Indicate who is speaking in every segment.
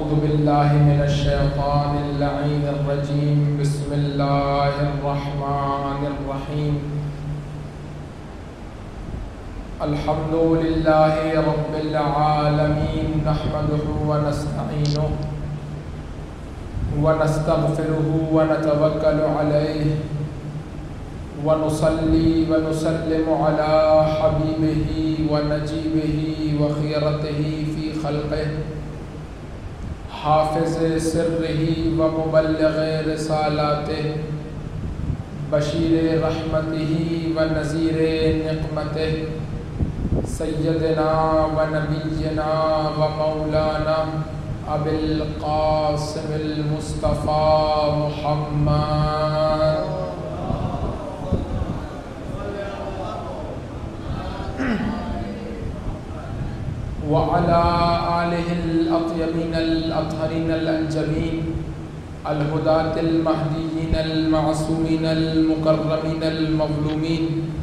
Speaker 1: أعوذ بالله من الشيطان اللعين الرجيم بسم الله الرحمن الرحيم الحمد لله رب العالمين نحمده ونستعينه ونستغفره ونتوكل عليه ونصلي ونسلم على حبيبه ونجيبه وخيرته في خلقه حافظ سره ومبلغ رسالاته بشیر رحمته ونذیر نقمته سیدنا ونبینا ومولانا ابی القاسم المصطفى محمد وعلى آلہ الأطیبین الأطہرین الأنجبین الہداة المہدیین المعصومین المکرمین المظلومین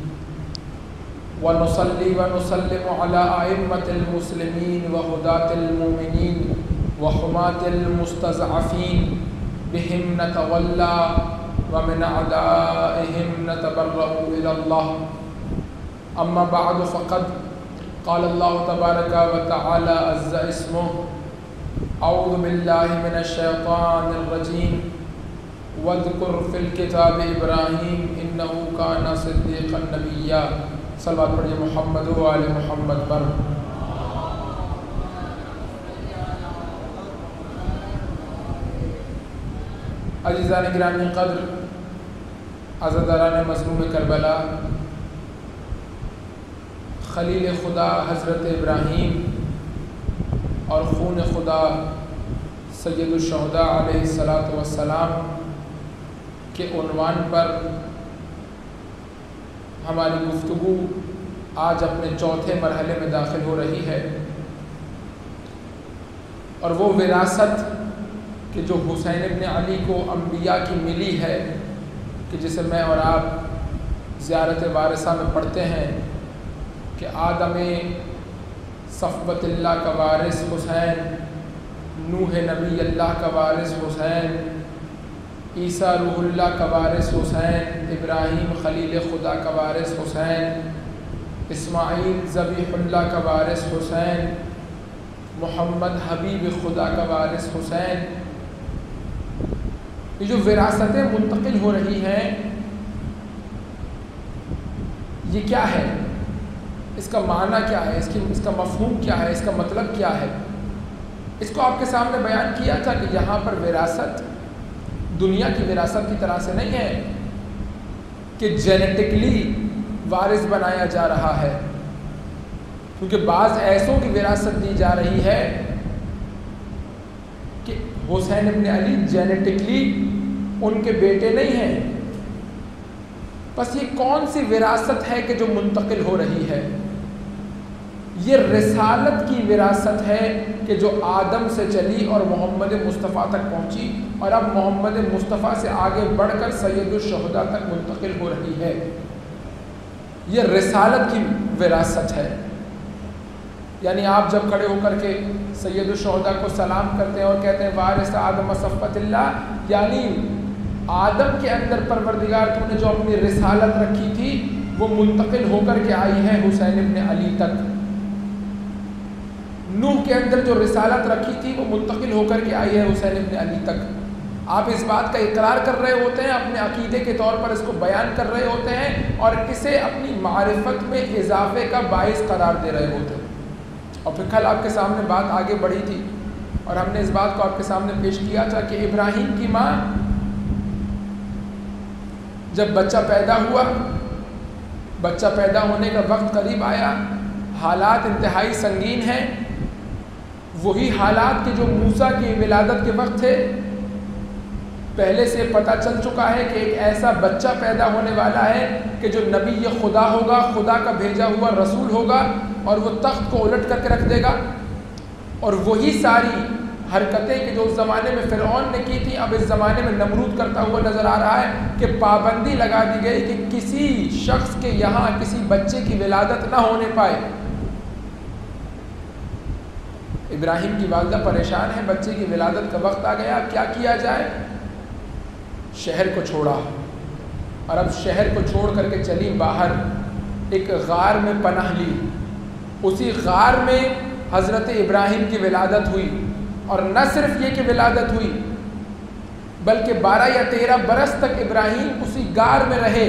Speaker 1: ونصلی ونسلم علی ائمة المسلمین وہداة المؤمنین وحماة المستضعفین بهم نتولی ومن اعدائهم نتبرأ إلى الله اما بعد فقد قال الله تبارك وتعالى عز اسمه اعوذ بالله من الشيطان الرجيم واذكر في الكتاب ابراهيم انه كان صديقا نبيا صلوات پڑھیے محمد و آل محمد پر. عزیزان گرامی قدر، عزاداران مظلوم کربلا، خلیل خدا حضرت ابراہیم اور خون خدا سید الشہداء علیہ السلام کے عنوان پر ہماری گفتگو آج اپنے چوتھے مرحلے میں داخل ہو رہی ہے، اور وہ وراثت کہ جو حسین ابن علی کو انبیاء کی ملی ہے، کہ جسے میں اور آپ زیارت وارثہ میں پڑھتے ہیں کہ آدم صفوت اللہ کا وارث حسین، نوح نبی اللہ کا وارث حسین، عیسیٰ روح اللہ کا وارث حسین، ابراہیم خلیل خدا کا وارث حسین، اسماعیل ذبیح اللہ کا وارث حسین، محمد حبیب خدا کا وارث حسین. یہ جو وراثتیں منتقل ہو رہی ہیں یہ کیا ہے؟ اس کا معنی کیا ہے؟ اس کا مفہوم کیا ہے؟ اس کا مطلب کیا ہے؟ اس کو آپ کے سامنے بیان کیا تھا کہ یہاں پر وراثت دنیا کی وراثت کی طرح سے نہیں ہے کہ جینیٹکلی وارث بنایا جا رہا ہے، کیونکہ بعض ایسوں کی وراثت دی جا رہی ہے کہ حسین ابن علی جینیٹکلی ان کے بیٹے نہیں ہیں. بس یہ کون سی وراثت ہے کہ جو منتقل ہو رہی ہے؟ یہ رسالت کی وراثت ہے کہ جو آدم سے چلی اور محمد مصطفیٰ تک پہنچی، اور اب محمد مصطفیٰ سے آگے بڑھ کر سید الشہداء تک منتقل ہو رہی ہے. یہ رسالت کی وراثت ہے. یعنی آپ جب کھڑے ہو کر کے سید الشہداء کو سلام کرتے ہیں اور کہتے ہیں وارث آدم صفوت اللہ، یعنی آدم کے اندر پروردگار تو نے جو اپنی رسالت رکھی تھی وہ منتقل ہو کر کے آئی ہے حسین ابن علی تک. نوح کے اندر جو رسالت رکھی تھی وہ منتقل ہو کر کے آئی ہے حسین ابن علی تک. آپ اس بات کا اقرار کر رہے ہوتے ہیں، اپنے عقیدے کے طور پر اس کو بیان کر رہے ہوتے ہیں، اور اسے اپنی معرفت میں اضافے کا باعث قرار دے رہے ہوتے ہیں. اور پھر کل آپ کے سامنے بات آگے بڑھی تھی اور ہم نے اس بات کو آپ کے سامنے پیش کیا تھا کہ ابراہیم کی ماں جب بچہ پیدا ہوا، بچہ پیدا ہونے کا وقت قریب آیا، حالات انتہائی سنگین ہیں، وہی حالات کہ جو موسیٰ کی ولادت کے وقت تھے. پہلے سے پتہ چل چکا ہے کہ ایک ایسا بچہ پیدا ہونے والا ہے کہ جو نبی خدا ہوگا، خدا کا بھیجا ہوا رسول ہوگا، اور وہ تخت کو الٹ کر کے رکھ دے گا. اور وہی ساری حرکتیں کہ جو اس زمانے میں فرعون نے کی تھی اب اس زمانے میں نمرود کرتا ہوا نظر آ رہا ہے کہ پابندی لگا دی گئی کہ کسی شخص کے یہاں کسی بچے کی ولادت نہ ہونے پائے. ابراہیم کی والدہ پریشان ہے، بچے کی ولادت کا وقت آ گیا، اب کیا کیا جائے؟ شہر کو چھوڑا، اور اب شہر کو چھوڑ کر کے چلی باہر، ایک غار میں پناہ لی۔ اسی غار میں حضرت ابراہیم کی ولادت ہوئی، اور نہ صرف یہ کہ ولادت ہوئی بلکہ 12 یا 13 برس تک ابراہیم اسی غار میں رہے۔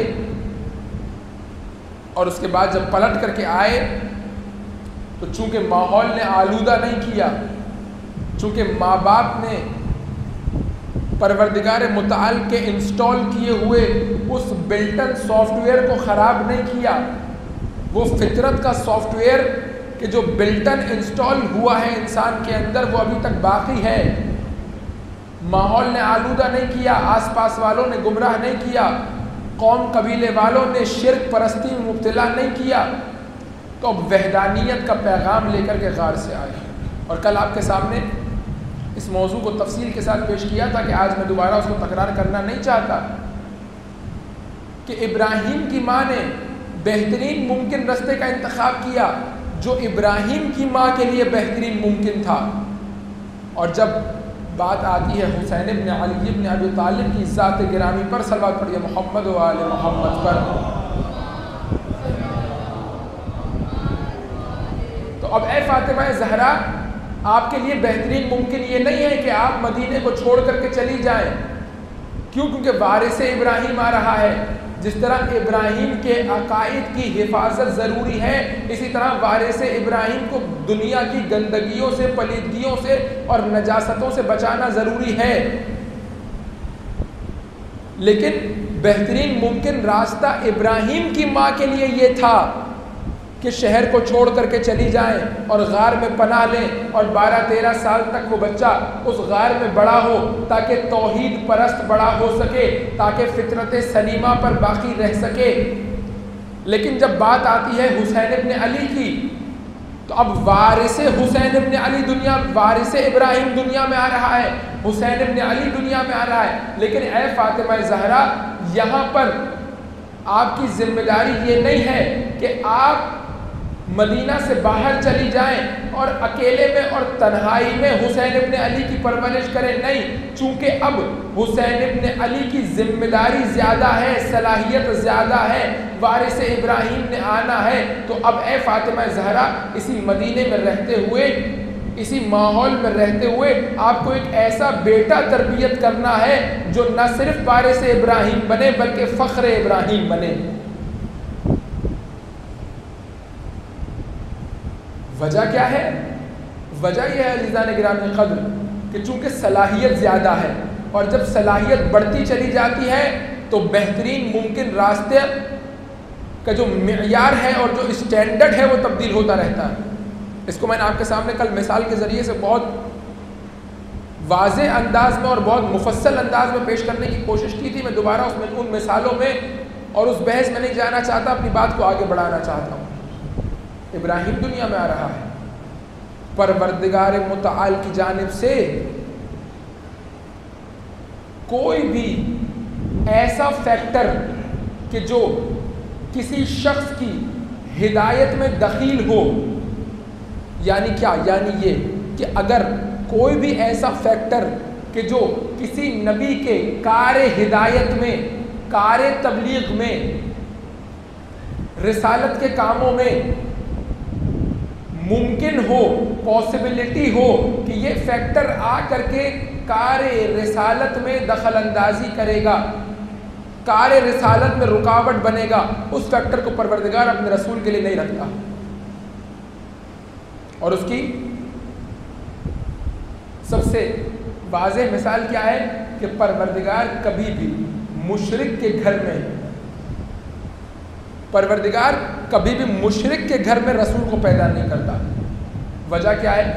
Speaker 1: اور اس کے بعد جب پلٹ کر کے آئے تو چونکہ ماحول نے آلودہ نہیں کیا، چونکہ ماں باپ نے پروردگار متعال کے انسٹال کیے ہوئے اس بلٹن سافٹ ویئر کو خراب نہیں کیا، وہ فطرت کا سافٹ ویئر کہ جو بلٹن انسٹال ہوا ہے انسان کے اندر وہ ابھی تک باقی ہے۔ ماحول نے آلودہ نہیں کیا، آس پاس والوں نے گمراہ نہیں کیا، قوم قبیلے والوں نے شرک پرستی میں مبتلا نہیں کیا، تو اب وحدانیت کا پیغام لے کر کے غار سے آئے۔ اور کل آپ کے سامنے اس موضوع کو تفصیل کے ساتھ پیش کیا تھا کہ آج میں دوبارہ اس کو تکرار کرنا نہیں چاہتا، کہ ابراہیم کی ماں نے بہترین ممکن رستے کا انتخاب کیا جو ابراہیم کی ماں کے لیے بہترین ممکن تھا۔ اور جب بات آتی ہے حسین ابن علی ابن ابی طالب کی ذات گرامی پر، صلوات پڑھیے محمد و آل محمد پر، تو اب اے فاطمہ زہرا، آپ کے لیے بہترین ممکن یہ نہیں ہے کہ آپ مدینے کو چھوڑ کر کے چلی جائیں۔ کیوں؟ کیونکہ وارث ابراہیم آ رہا ہے۔ جس طرح ابراہیم کے عقائد کی حفاظت ضروری ہے، اسی طرح وارث ابراہیم کو دنیا کی گندگیوں سے، پلیدگیوں سے اور نجاستوں سے بچانا ضروری ہے۔ لیکن بہترین ممکن راستہ ابراہیم کی ماں کے لیے یہ تھا کہ شہر کو چھوڑ کر کے چلی جائیں اور غار میں پناہ لیں، اور 12-13 سال تک وہ بچہ اس غار میں بڑا ہو تاکہ توحید پرست بڑا ہو سکے، تاکہ فطرت سلیمہ پر باقی رہ سکے۔ لیکن جب بات آتی ہے حسین ابن علی کی، تو اب وارث حسین ابن علی وارث ابراہیم دنیا میں آ رہا ہے، حسین ابن علی دنیا میں آ رہا ہے۔ لیکن اے فاطمہ زہرا، یہاں پر آپ کی ذمہ داری یہ نہیں ہے کہ آپ مدینہ سے باہر چلی جائیں اور اکیلے میں اور تنہائی میں حسین ابن علی کی پرورش کریں، نہیں، چونکہ اب حسین ابن علی کی ذمہ داری زیادہ ہے، صلاحیت زیادہ ہے، وارث ابراہیم نے آنا ہے۔ تو اب اے فاطمہ زہرا، اسی مدینے میں رہتے ہوئے، اسی ماحول میں رہتے ہوئے آپ کو ایک ایسا بیٹا تربیت کرنا ہے جو نہ صرف وارث ابراہیم بنے بلکہ فخر ابراہیم بنے۔ وجہ کیا ہے؟ وجہ یہ ہے عزیزان گرامی قدر کہ چونکہ صلاحیت زیادہ ہے، اور جب صلاحیت بڑھتی چلی جاتی ہے تو بہترین ممکن راستے کا جو معیار ہے اور جو اسٹینڈرڈ ہے وہ تبدیل ہوتا رہتا ہے۔ اس کو میں نے آپ کے سامنے کل مثال کے ذریعے سے بہت واضح انداز میں اور بہت مفصل انداز میں پیش کرنے کی کوشش کی تھی۔ میں دوبارہ ان مثالوں میں اور اس بحث میں نہیں جانا چاہتا، اپنی بات کو آگے بڑھانا چاہتا ہوں۔ ابراہیم دنیا میں آ رہا ہے، پروردگار متعال کی جانب سے کوئی بھی ایسا فیکٹر کہ جو کسی شخص کی ہدایت میں دخیل ہو، یعنی کیا؟ یعنی یہ کہ اگر کوئی بھی ایسا فیکٹر کہ جو کسی نبی کے کار ہدایت میں، کار تبلیغ میں، رسالت کے کاموں میں ممکن ہو، پاسبلٹی ہو کہ یہ فیکٹر آ کر کے کار رسالت میں دخل اندازی کرے گا، کار رسالت میں رکاوٹ بنے گا، اس فیکٹر کو پروردگار اپنے رسول کے لیے نہیں رکھتا۔ اور اس کی سب سے واضح مثال کیا ہے کہ پروردگار کبھی بھی مشرک کے گھر میں، پروردگار کبھی بھی مشرک کے گھر میں رسول کو پیدا نہیں کرتا۔ وجہ کیا ہے؟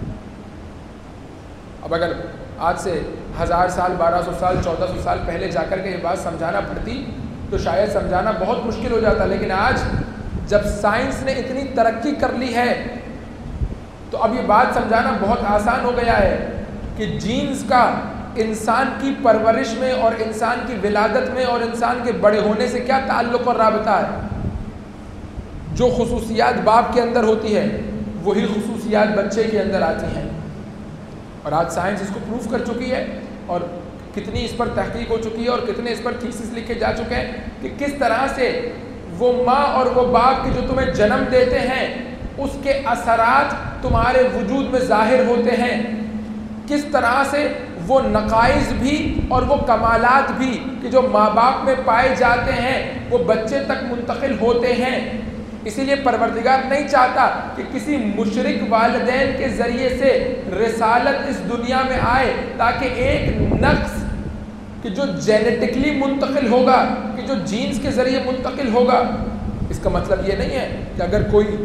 Speaker 1: اب اگر آج سے 1000 سال، 1200 سال، 1400 سال پہلے جا کر کے یہ بات سمجھانا پڑتی تو شاید سمجھانا بہت مشکل ہو جاتا، لیکن آج جب سائنس نے اتنی ترقی کر لی ہے تو اب یہ بات سمجھانا بہت آسان ہو گیا ہے کہ جینز کا انسان کی پرورش میں اور انسان کی ولادت میں اور انسان کے بڑے ہونے سے کیا تعلق اور رابطہ ہے۔ جو خصوصیات باپ کے اندر ہوتی ہے وہی خصوصیات بچے کے اندر آتی ہیں، اور آج سائنس اس کو پروف کر چکی ہے، اور کتنی اس پر تحقیق ہو چکی ہے، اور کتنے اس پر تھیسس لکھے جا چکے ہیں کہ کس طرح سے وہ ماں اور وہ باپ کے جو تمہیں جنم دیتے ہیں اس کے اثرات تمہارے وجود میں ظاہر ہوتے ہیں، کس طرح سے وہ نقائص بھی اور وہ کمالات بھی کہ جو ماں باپ میں پائے جاتے ہیں وہ بچے تک منتقل ہوتے ہیں۔ اسی لیے پروردگار نہیں چاہتا کہ کسی مشرک والدین کے ذریعے سے رسالت اس دنیا میں آئے، تاکہ ایک نقص کہ جو جینیٹکلی منتقل ہوگا، کہ جو جینز کے ذریعے منتقل ہوگا، اس کا مطلب یہ نہیں ہے کہ اگر کوئی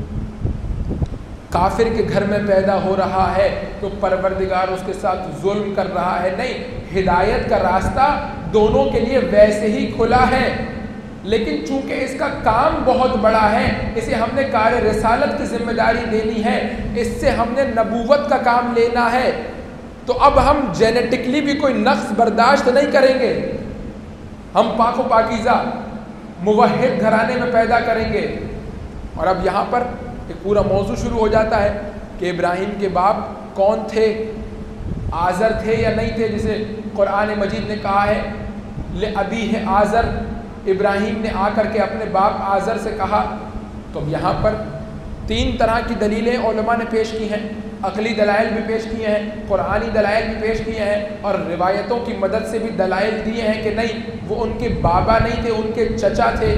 Speaker 1: کافر کے گھر میں پیدا ہو رہا ہے تو پروردگار اس کے ساتھ ظلم کر رہا ہے، نہیں، ہدایت کا راستہ دونوں کے لیے ویسے ہی کھلا ہے، لیکن چونکہ اس کا کام بہت بڑا ہے، اسے ہم نے کار رسالت کی ذمہ داری دینی ہے، اس سے ہم نے نبوت کا کام لینا ہے، تو اب ہم جینیٹکلی بھی کوئی نقص برداشت نہیں کریں گے، ہم پاک و پاکیزہ موحد گھرانے میں پیدا کریں گے۔ اور اب یہاں پر ایک پورا موضوع شروع ہو جاتا ہے کہ ابراہیم کے باپ کون تھے، آزر تھے یا نہیں تھے، جسے قرآن مجید نے کہا ہے لِأَبِيهِ آزر، ابراہیم نے آ کر کے اپنے باپ آزر سے کہا۔ تو اب یہاں پر 3 طرح کی دلیلیں علماء نے پیش کی ہیں، عقلی دلائل بھی پیش کیے ہیں، قرآنی دلائل بھی پیش کیے ہیں، اور روایتوں کی مدد سے بھی دلائل دیے ہیں کہ نہیں، وہ ان کے بابا نہیں تھے، ان کے چچا تھے۔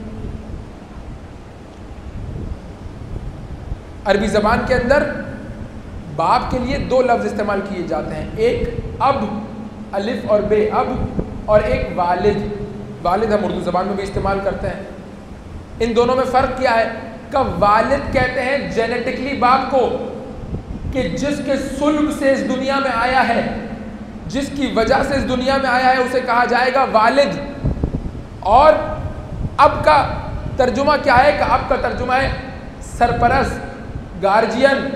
Speaker 1: عربی زبان کے اندر باپ کے لیے 2 لفظ استعمال کیے جاتے ہیں، ایک اب، الف اور بے، اب، اور ایک والد۔ والد ہم اردو زبان میں بھی استعمال کرتے ہیں۔ ان دونوں میں فرق کیا ہے؟ کہ والد کہتے ہیں جینیٹکلی باپ کو، کہ جس کے سلب سے اس دنیا میں آیا ہے، جس کی وجہ سے اس دنیا میں آیا ہے، اسے کہا جائے گا والد۔ اور اب کا ترجمہ کیا ہے؟ کہ اب کا ترجمہ ہے سرپرست، گارجین،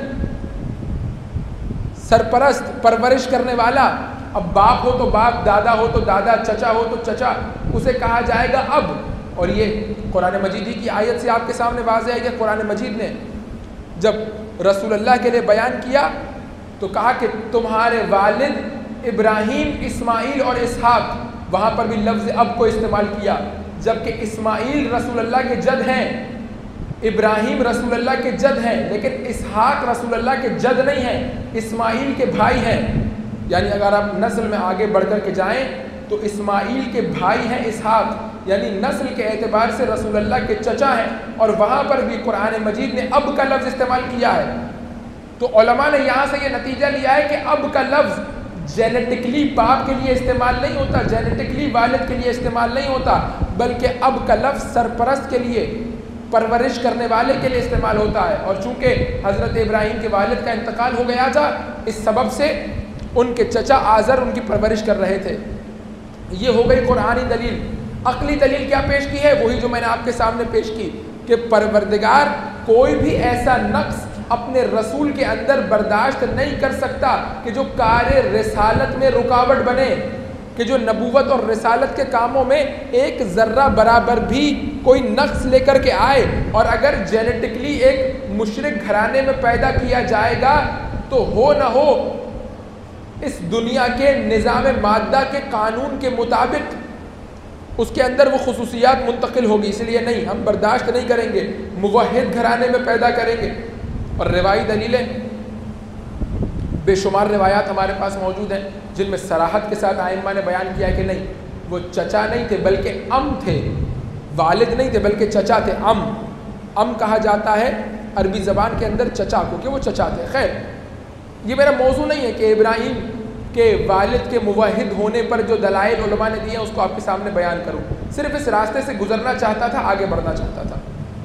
Speaker 1: سرپرست، پرورش کرنے والا۔ اب باپ ہو تو باپ، دادا ہو تو دادا، چچا ہو تو چچا، اسے کہا جائے گا اب۔ اور یہ قرآن مجیدی کی آیت سے آپ کے سامنے واضح ہے کہ قرآن مجید نے جب رسول اللہ کے لیے بیان کیا تو کہا کہ تمہارے والد ابراہیم، اسماعیل اور اسحاق، وہاں پر بھی لفظ اب کو استعمال کیا، جبکہ اسماعیل رسول اللہ کے جد ہیں، ابراہیم رسول اللہ کے جد ہیں، لیکن اسحاق رسول اللہ کے جد نہیں ہیں، اسماعیل کے بھائی ہیں۔ یعنی اگر آپ نسل میں آگے بڑھ کر کے جائیں تو اسماعیل کے بھائی ہیں اسحاق، یعنی نسل کے اعتبار سے رسول اللہ کے چچا ہیں، اور وہاں پر بھی قرآن مجید نے اب کا لفظ استعمال کیا ہے۔ تو علماء نے یہاں سے یہ نتیجہ لیا ہے کہ اب کا لفظ جینیٹکلی باپ کے لیے استعمال نہیں ہوتا، جینیٹکلی والد کے لیے استعمال نہیں ہوتا، بلکہ اب کا لفظ سرپرست کے لیے، پرورش کرنے والے کے لیے استعمال ہوتا ہے۔ اور چونکہ حضرت ابراہیم کے والد کا انتقال ہو گیا تھا، اس سبب سے ان کے چچا آزر ان کی پرورش کر رہے تھے۔ یہ ہو گئی قرآنی دلیل۔ عقلی دلیل کیا پیش کی ہے؟ وہی جو میں نے آپ کے سامنے پیش کی کہ پروردگار کوئی بھی ایسا نقص اپنے رسول کے اندر برداشت نہیں کر سکتا کہ جو کار رسالت میں رکاوٹ بنے، کہ جو نبوت اور رسالت کے کاموں میں ایک ذرہ برابر بھی کوئی نقص لے کر کے آئے۔ اور اگر جینیٹکلی ایک مشرک گھرانے میں پیدا کیا جائے گا تو ہو نہ ہو اس دنیا کے نظام مادہ کے قانون کے مطابق اس کے اندر وہ خصوصیات منتقل ہوگی، اس لیے نہیں، ہم برداشت نہیں کریں گے، موحد گھرانے میں پیدا کریں گے۔ اور روایی دلیلیں بے شمار روایات ہمارے پاس موجود ہیں جن میں صراحت کے ساتھ ائمہ نے بیان کیا کہ نہیں، وہ چچا نہیں تھے بلکہ ام تھے، والد نہیں تھے بلکہ چچا تھے۔ ام کہا جاتا ہے عربی زبان کے اندر چچا کو، کہ وہ چچا تھے۔ خیر، یہ میرا موضوع نہیں ہے کہ ابراہیم کے والد کے موحد ہونے پر جو دلائل علماء نے دیے ہیں اس کو آپ کے سامنے بیان کروں، صرف اس راستے سے گزرنا چاہتا تھا، آگے بڑھنا چاہتا تھا۔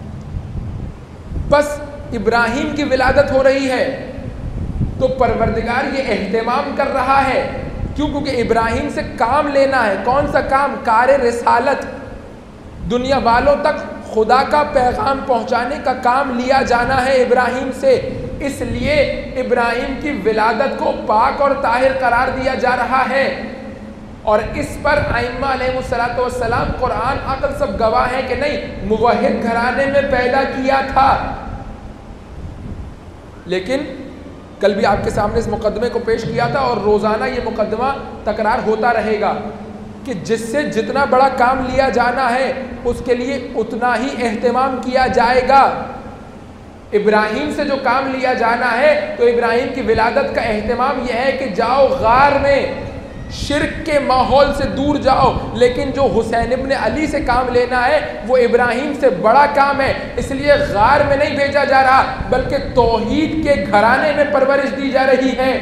Speaker 1: بس ابراہیم کی ولادت ہو رہی ہے تو پروردگار یہ اہتمام کر رہا ہے، کیوں؟ کیونکہ ابراہیم سے کام لینا ہے۔ کون سا کام؟ کار رسالت، دنیا والوں تک خدا کا پیغام پہنچانے کا کام لیا جانا ہے ابراہیم سے۔ اس لیے ابراہیم کی ولادت کو پاک اور طاہر قرار دیا جا رہا ہے، اور اس پر ائمہ علیہ السلام، قرآن، عقل سب گواہ ہیں کہ نہیں، موحد گھرانے میں پیدا کیا تھا۔ لیکن کل بھی آپ کے سامنے اس مقدمے کو پیش کیا تھا اور روزانہ یہ مقدمہ تکرار ہوتا رہے گا کہ جس سے جتنا بڑا کام لیا جانا ہے اس کے لیے اتنا ہی اہتمام کیا جائے گا۔ ابراہیم سے جو کام لیا جانا ہے تو ابراہیم کی ولادت کا اہتمام یہ ہے کہ جاؤ غار میں شرک کے ماحول سے دور جاؤ، لیکن جو حسین ابن علی سے کام لینا ہے وہ ابراہیم سے بڑا کام ہے، اس لیے غار میں نہیں بھیجا جا رہا بلکہ توحید کے گھرانے میں پرورش دی جا رہی ہے۔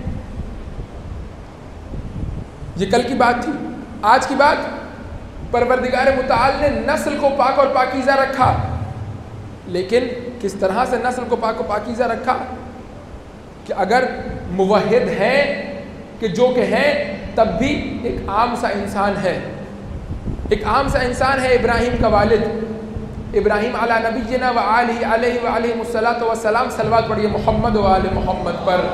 Speaker 1: یہ کل کی بات تھی۔ آج کی بات، پروردگار متعال نے نسل کو پاک اور پاکیزہ رکھا، لیکن کس طرح سے نسل کو پاک و پاکیزہ رکھا کہ اگر موحد ہیں کہ جو کہ ہیں تب بھی ایک عام سا انسان ہے، ایک عام سا انسان ہے ابراہیم کا والد۔ ابراہیم علی نبینا و آلہ علیہ وآلہ الصلاۃ والسلام، صلوات پڑھیے محمد و آل محمد پر۔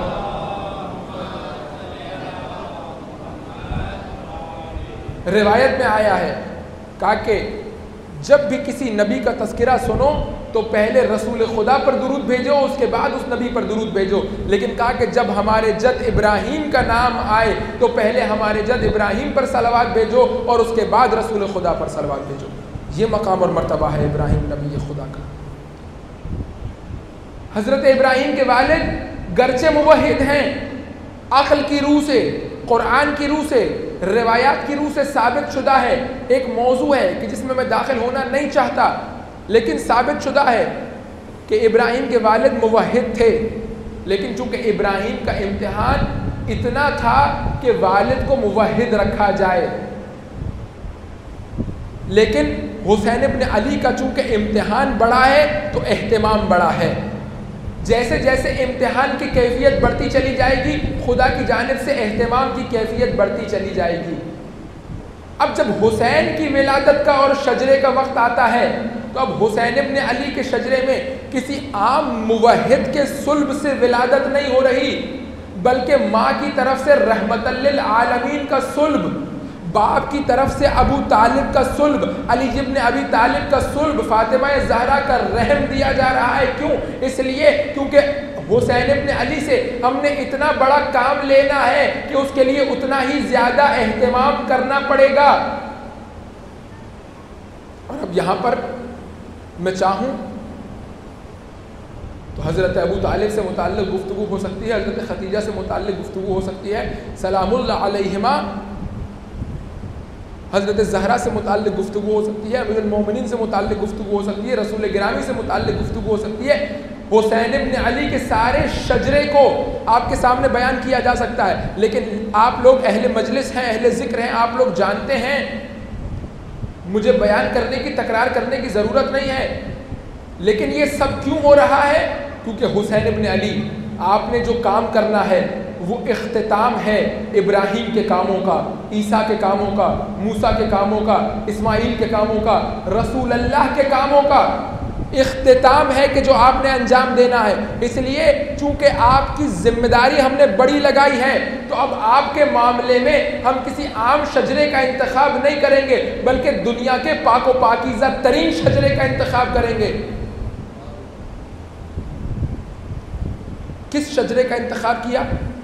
Speaker 1: روایت میں آیا ہے کہا کہ جب بھی کسی نبی کا تذکرہ سنو تو پہلے رسول خدا پر درود بھیجو، اس کے بعد اس نبی پر درود بھیجو، لیکن کہا کہ جب ہمارے جد ابراہیم کا نام آئے تو پہلے ہمارے جد ابراہیم پر صلوات بھیجو اور اس کے بعد رسول خدا پر صلوات بھیجو۔ یہ مقام اور مرتبہ ہے ابراہیم نبی خدا کا۔ حضرت ابراہیم کے والد گرچہ موحد ہیں، عقل کی روح سے، قرآن کی روح سے، روایات کی روح سے ثابت شدہ ہے، ایک موضوع ہے کہ جس میں داخل ہونا نہیں چاہتا، لیکن ثابت شدہ ہے کہ ابراہیم کے والد موحد تھے، لیکن چونکہ ابراہیم کا امتحان اتنا تھا کہ والد کو موحد رکھا جائے، لیکن حسین ابن علی کا چونکہ امتحان بڑا ہے تو اہتمام بڑا ہے۔ جیسے جیسے امتحان کی کیفیت بڑھتی چلی جائے گی، خدا کی جانب سے اہتمام کی کیفیت بڑھتی چلی جائے گی۔ اب جب حسین کی ولادت کا اور شجرے کا وقت آتا ہے تو اب حسین ابن علی کے شجرے میں کسی عام موحد کے صلب سے ولادت نہیں ہو رہی، بلکہ ماں کی طرف سے رحمت للعالمین کا صلب، باپ کی طرف سے ابو طالب کا صلب، علی ابن ابی طالب کا صلب، فاطمہ زہرا کا رحم دیا جا رہا ہے۔ کیوں؟ اس لیے کیونکہ حسین ابن علی سے ہم نے اتنا بڑا کام لینا ہے کہ اس کے لیے اتنا ہی زیادہ اہتمام کرنا پڑے گا۔ اور اب یہاں پر میں چاہوں تو حضرت ابو طالب سے متعلق گفتگو ہو سکتی ہے، حضرت خدیجہ سے متعلق گفتگو ہو سکتی ہے، سلام اللہ علیہما، حضرت زہرا سے متعلق گفتگو ہو سکتی ہے، امیر المومنین سے متعلق گفتگو ہو سکتی ہے، رسول گرامی سے متعلق گفتگو ہو سکتی ہے۔ حسین ابن علی کے سارے شجرے کو آپ کے سامنے بیان کیا جا سکتا ہے، لیکن آپ لوگ اہل مجلس ہیں، اہل ذکر ہیں، آپ لوگ جانتے ہیں مجھے بیان کرنے کی، تکرار کرنے کی ضرورت نہیں ہے۔ لیکن یہ سب کیوں ہو رہا ہے؟ کیونکہ حسین ابن علی، آپ نے جو کام کرنا ہے وہ اختتام ہے ابراہیم کے کاموں کا، عیسیٰ کے کاموں کا، موسیٰ کے کاموں کا، اسماعیل کے کاموں کا، رسول اللہ کے کاموں کا اختتام ہے کہ جو آپ نے انجام دینا ہے۔ اس لیے چونکہ آپ کی ذمہ داری ہم نے بڑی لگائی ہے تو اب آپ کے معاملے میں ہم کسی عام شجرے کا انتخاب نہیں کریں گے بلکہ دنیا کے پاک و پاکیزہ ترین شجرے کا انتخاب کریں گے۔ کس شجرے کا انتخاب کیا؟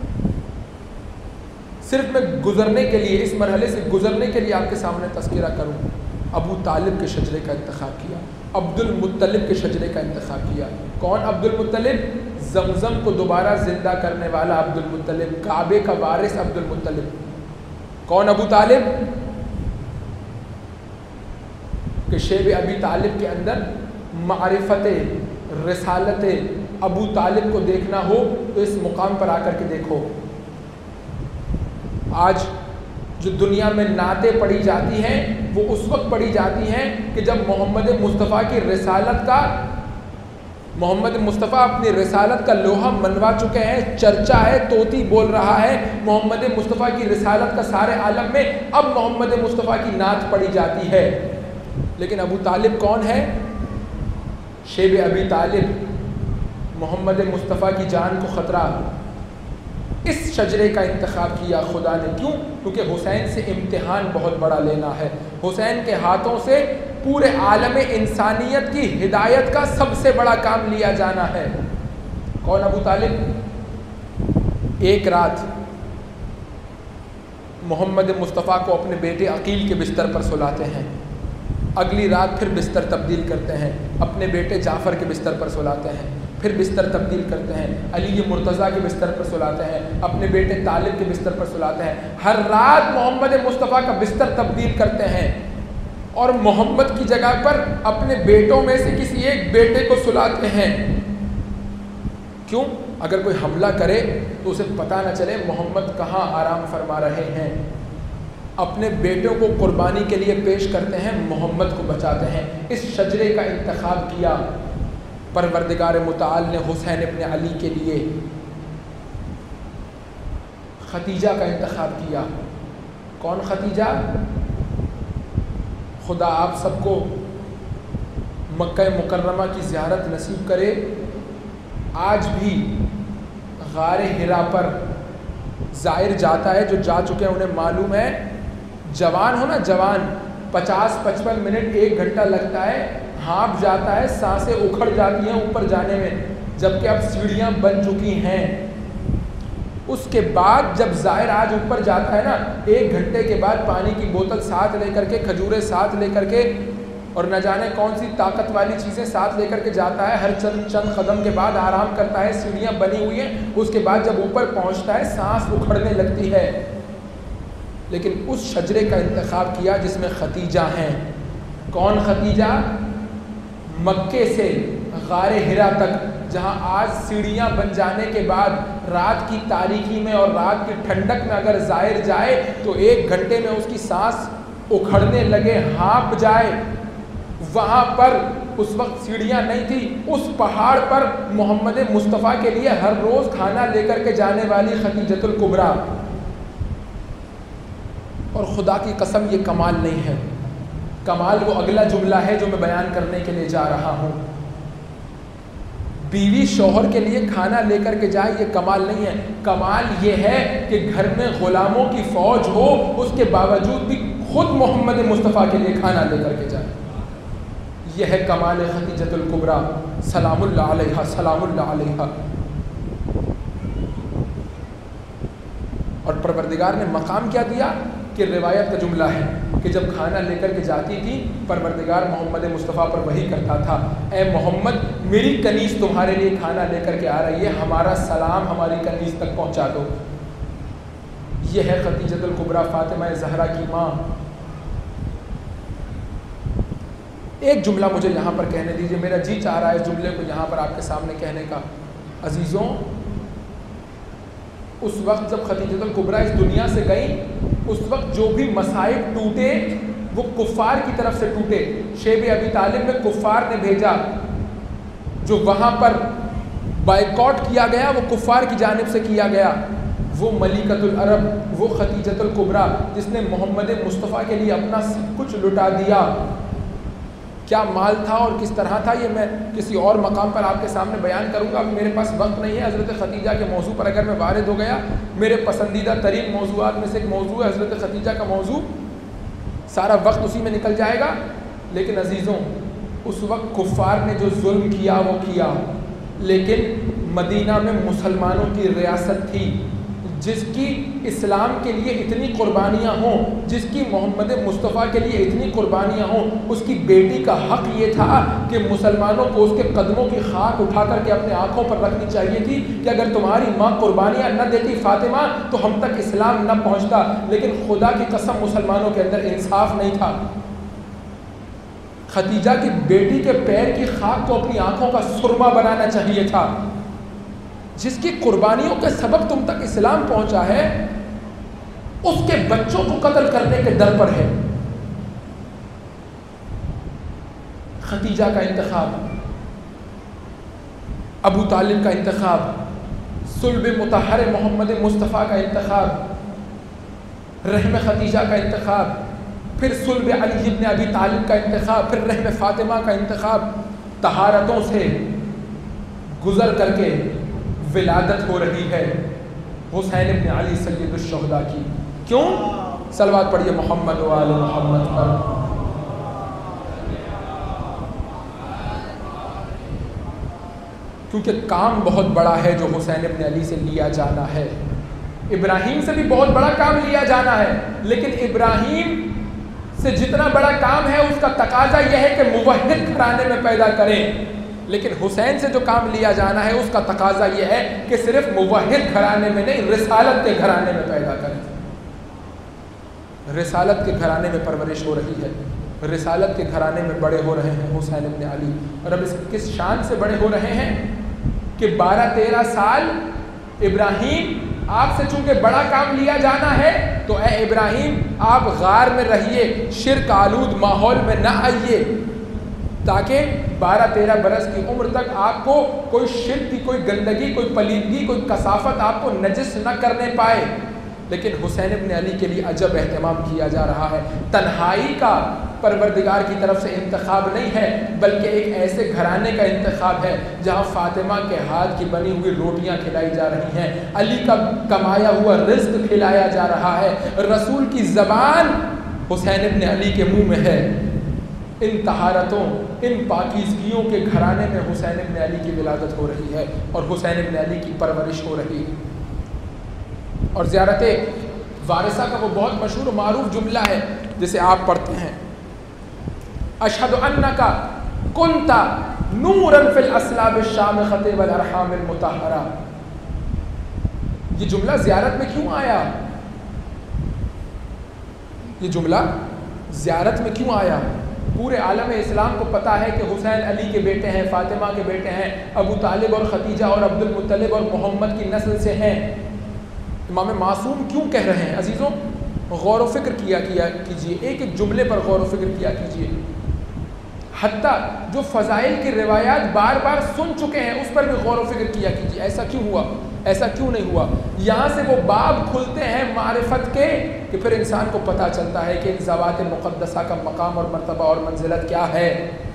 Speaker 1: صرف میں گزرنے کے لیے، اس مرحلے سے گزرنے کے لیے آپ کے سامنے تذکرہ کروں، ابو طالب کے شجرے کا انتخاب کیا، عبد المطلب کے شجرے کا انتخاب کیا۔ کون عبد المطلب؟ زمزم کو دوبارہ زندہ کرنے والا عبد المطلب، کعبے کا وارث عبد المطلب۔ کون ابو طالب؟ کہ شیب ابی طالب کے اندر معرفت رسالت ابو طالب کو دیکھنا ہو تو اس مقام پر آ کر کے دیکھو۔ آج جو دنیا میں نعتیں پڑھی جاتی ہیں وہ اس وقت پڑھی جاتی ہیں کہ جب محمد مصطفیٰ کی رسالت کا، محمد مصطفیٰ اپنی رسالت کا لوہا منوا چکے ہیں، چرچا ہے، طوطی بول رہا ہے محمد مصطفیٰ کی رسالت کا سارے عالم میں، اب محمد مصطفیٰ کی نعت پڑھی جاتی ہے۔ لیکن ابو طالب کون ہے؟ شیب ابی طالب، محمد مصطفیٰ کی جان کو خطرہ۔ اس شجرے کا انتخاب کیا خدا نے، کیوں؟ کیونکہ حسین سے امتحان بہت بڑا لینا ہے، حسین کے ہاتھوں سے پورے عالم انسانیت کی ہدایت کا سب سے بڑا کام لیا جانا ہے۔ کون ابو طالب؟ ایک رات محمد مصطفیٰ کو اپنے بیٹے عقیل کے بستر پر سلاتے ہیں، اگلی رات پھر بستر تبدیل کرتے ہیں، اپنے بیٹے جعفر کے بستر پر سلاتے ہیں، پھر بستر تبدیل کرتے ہیں، علی مرتضیٰ کے بستر پر سلاتے ہیں، اپنے بیٹے طالب کے بستر پر سلاتے ہیں، ہر رات محمد مصطفیٰ کا بستر تبدیل کرتے ہیں اور محمد کی جگہ پر اپنے بیٹوں میں سے کسی ایک بیٹے کو سلاتے ہیں۔ کیوں؟ اگر کوئی حملہ کرے تو اسے پتہ نہ چلے محمد کہاں آرام فرما رہے ہیں۔ اپنے بیٹوں کو قربانی کے لیے پیش کرتے ہیں، محمد کو بچاتے ہیں۔ اس شجرے کا انتخاب کیا پروردگار متعال نے حسین ابن علی کے لیے، ختیجہ کا انتخاب کیا۔ کون ختیجہ؟ خدا آپ سب کو مکہ مکرمہ کی زیارت نصیب کرے۔ آج بھی غار حرا پر زائر جاتا ہے، جو جا چکے ہیں انہیں معلوم ہے، جوان ہو نا جوان، 50-55 منٹ 1 گھنٹہ لگتا ہے، ہانپ جاتا ہے، سانسیں اکھڑ جاتی ہیں اوپر جانے میں، جبکہ اب سیڑھیاں بن چکی ہیں۔ اس کے بعد جب زائر آج اوپر جاتا ہے نا، 1 گھنٹے کے بعد پانی کی بوتل ساتھ لے کر کے، کھجوریں ساتھ لے کر کے، اور نہ جانے کون سی طاقت والی چیزیں ساتھ لے کر کے جاتا ہے، ہر چند قدم کے بعد آرام کرتا ہے، سیڑھیاں بنی ہوئی ہیں، اس کے بعد جب اوپر پہنچتا ہے سانس اکھڑنے لگتی ہے۔ لیکن اس شجرے کا انتخاب کیا جس میں ختیجہ ہیں۔ کون ختیجہ؟ مکے سے غار حرا تک، جہاں آج سیڑھیاں بن جانے کے بعد رات کی تاریکی میں اور رات کی ٹھنڈک میں اگر زائر جائے تو 1 گھنٹے میں اس کی سانس اکھڑنے لگے، ہانپ جائے، وہاں پر اس وقت سیڑھیاں نہیں تھی، اس پہاڑ پر محمد مصطفیٰ کے لیے ہر روز کھانا لے کر کے جانے والی خدیجۃ الکبریٰ۔ اور خدا کی قسم یہ کمال نہیں ہے، کمال وہ اگلا جملہ ہے جو میں بیان کرنے کے لیے جا رہا ہوں۔ بیوی شوہر کے لیے کھانا لے کر کے جائے، یہ کمال نہیں ہے، کمال یہ ہے کہ گھر میں غلاموں کی فوج ہو، اس کے باوجود بھی خود محمد مصطفیٰ کے لیے کھانا لے کر کے جائے۔ یہ ہے کمال خدیجۃ الکبریٰ سلام اللہ علیہا، سلام اللہ علیہا۔ اور پروردگار نے مقام کیا دیا کہ روایت کا جملہ ہے کہ جب کھانا لے کر کے جاتی تھی، پروردگار محمد مصطفیٰ پر وحی کرتا تھا، اے محمد میری کنیز تمہارے لیے کھانا لے کر کے آ رہی ہے، ہمارا سلام ہماری کنیز تک پہنچا دو۔ یہ ہے خدیجۃ الکبریٰ، فاطمہ زہرا کی ماں۔ ایک جملہ مجھے یہاں پر کہنے دیجیے، میرا جی چاہ رہا ہے اس جملے کو یہاں پر آپ کے سامنے کہنے کا۔ عزیزوں، اس وقت جب خدیجۃ الکبریٰ اس دنیا سے گئیں، اس وقت جو بھی مصائب ٹوٹے وہ کفار کی طرف سے ٹوٹے۔ شیب ابی طالب میں کفار نے بھیجا، جو وہاں پر بائیکاٹ کیا گیا وہ کفار کی جانب سے کیا گیا۔ وہ ملکۃ العرب، وہ خدیجۃ الکبریٰ جس نے محمد مصطفیٰ کے لیے اپنا سب کچھ لٹا دیا۔ کیا مال تھا اور کس طرح تھا یہ میں کسی اور مقام پر آپ کے سامنے بیان کروں گا، اب میرے پاس وقت نہیں ہے۔ حضرت خدیجہ کے موضوع پر اگر میں وارد ہو گیا، میرے پسندیدہ ترین موضوعات میں سے ایک موضوع ہے حضرت خدیجہ کا موضوع، سارا وقت اسی میں نکل جائے گا۔ لیکن عزیزوں، اس وقت کفار نے جو ظلم کیا وہ کیا، لیکن مدینہ میں مسلمانوں کی ریاست تھی، جس کی اسلام کے لیے اتنی قربانیاں ہوں، جس کی محمد مصطفیٰ کے لیے اتنی قربانیاں ہوں، اس کی بیٹی کا حق یہ تھا کہ مسلمانوں کو اس کے قدموں کی خاک اٹھا کر کے اپنے آنکھوں پر رکھنی چاہیے تھی کہ اگر تمہاری ماں قربانیاں نہ دیتی فاطمہ تو ہم تک اسلام نہ پہنچتا۔ لیکن خدا کی قسم مسلمانوں کے اندر انصاف نہیں تھا۔ خدیجہ کی بیٹی کے پیر کی خاک کو اپنی آنکھوں کا سرما بنانا چاہیے تھا۔ جس کی قربانیوں کے سبب تم تک اسلام پہنچا ہے، اس کے بچوں کو قتل کرنے کے در پر ہے۔ خدیجہ کا انتخاب، ابو طالب کا انتخاب، صلب مطہر محمد مصطفیٰ کا انتخاب، رحم خدیجہ کا انتخاب، پھر صلب علی ابن ابی طالب کا انتخاب، پھر رحم فاطمہ کا انتخاب، طہارتوں سے گزر کر کے ولادت ہو رہی ہے حسین ابن علی سید الشہداء کی۔ کیوں؟ صلوات پڑھیے محمد و آل محمد پر۔ کیونکہ کام بہت بڑا ہے جو حسین ابن علی سے لیا جانا ہے. ابراہیم سے بھی بہت بڑا کام لیا جانا ہے، لیکن ابراہیم سے جتنا بڑا کام ہے اس کا تقاضا یہ ہے کہ موحد گھرانے میں پیدا کریں، لیکن حسین سے جو کام لیا جانا ہے اس کا تقاضا یہ ہے کہ صرف موحد گھرانے میں نہیں، رسالت کے گھرانے میں پیدا کریں. رسالت کے گھرانے میں پرورش ہو رہی ہے، رسالت کے گھرانے میں بڑے ہو رہے ہیں حسین ابن علی. اور اب اس کس شان سے بڑے ہو رہے ہیں کہ 12-13 سال ابراہیم آپ سے چونکہ بڑا کام لیا جانا ہے تو اے ابراہیم آپ غار میں رہیے، شرک آلود ماحول میں نہ آئیے، تاکہ 12-13 برس کی عمر تک آپ کو کوئی شرک کی کوئی گندگی، کوئی پلیدگی، کوئی کثافت آپ کو نجس نہ کرنے پائے. لیکن حسین ابن علی کے لیے عجب اہتمام کیا جا رہا ہے. تنہائی کا پروردگار کی طرف سے انتخاب نہیں ہے، بلکہ ایک ایسے گھرانے کا انتخاب ہے جہاں فاطمہ کے ہاتھ کی بنی ہوئی روٹیاں کھلائی جا رہی ہیں، علی کا کمایا ہوا رزق کھلایا جا رہا ہے، رسول کی زبان حسین ابن علی کے منہ میں ہے. ان طہارتوں، ان پاکیزگیوں کے گھرانے میں حسین ابن علی کی ولادت ہو رہی ہے اور حسین ابن علی کی پرورش ہو رہی ہے. اور زیارت وارثہ کا وہ بہت مشہور و معروف جملہ ہے جسے آپ پڑھتے ہیں، اشہد انک کنت نورا فی الاسلاب الشامخۃ والارحام المطہرہ. یہ جملہ زیارت میں کیوں آیا؟ یہ جملہ زیارت میں کیوں آیا؟ پورے عالم اسلام کو پتا ہے کہ حسین علی کے بیٹے ہیں، فاطمہ کے بیٹے ہیں، ابو طالب اور خدیجہ اور عبد المطلب اور محمد کی نسل سے ہیں. امام معصوم کیوں کہہ رہے ہیں؟ عزیزوں غور و فکر کیا کیجئے، ایک ایک جملے پر غور و فکر کیا کیجئے. حتیٰ جو فضائل کی روایات بار بار سن چکے ہیں اس پر بھی غور و فکر کیا کیجئے. ایسا کیوں ہوا؟ ایسا کیوں نہیں ہوا؟ یہاں سے وہ باب کھلتے ہیں معرفت کے کہ پھر انسان کو پتہ چلتا ہے کہ ان ذوات مقدسہ کا مقام اور مرتبہ اور منزلت کیا ہے.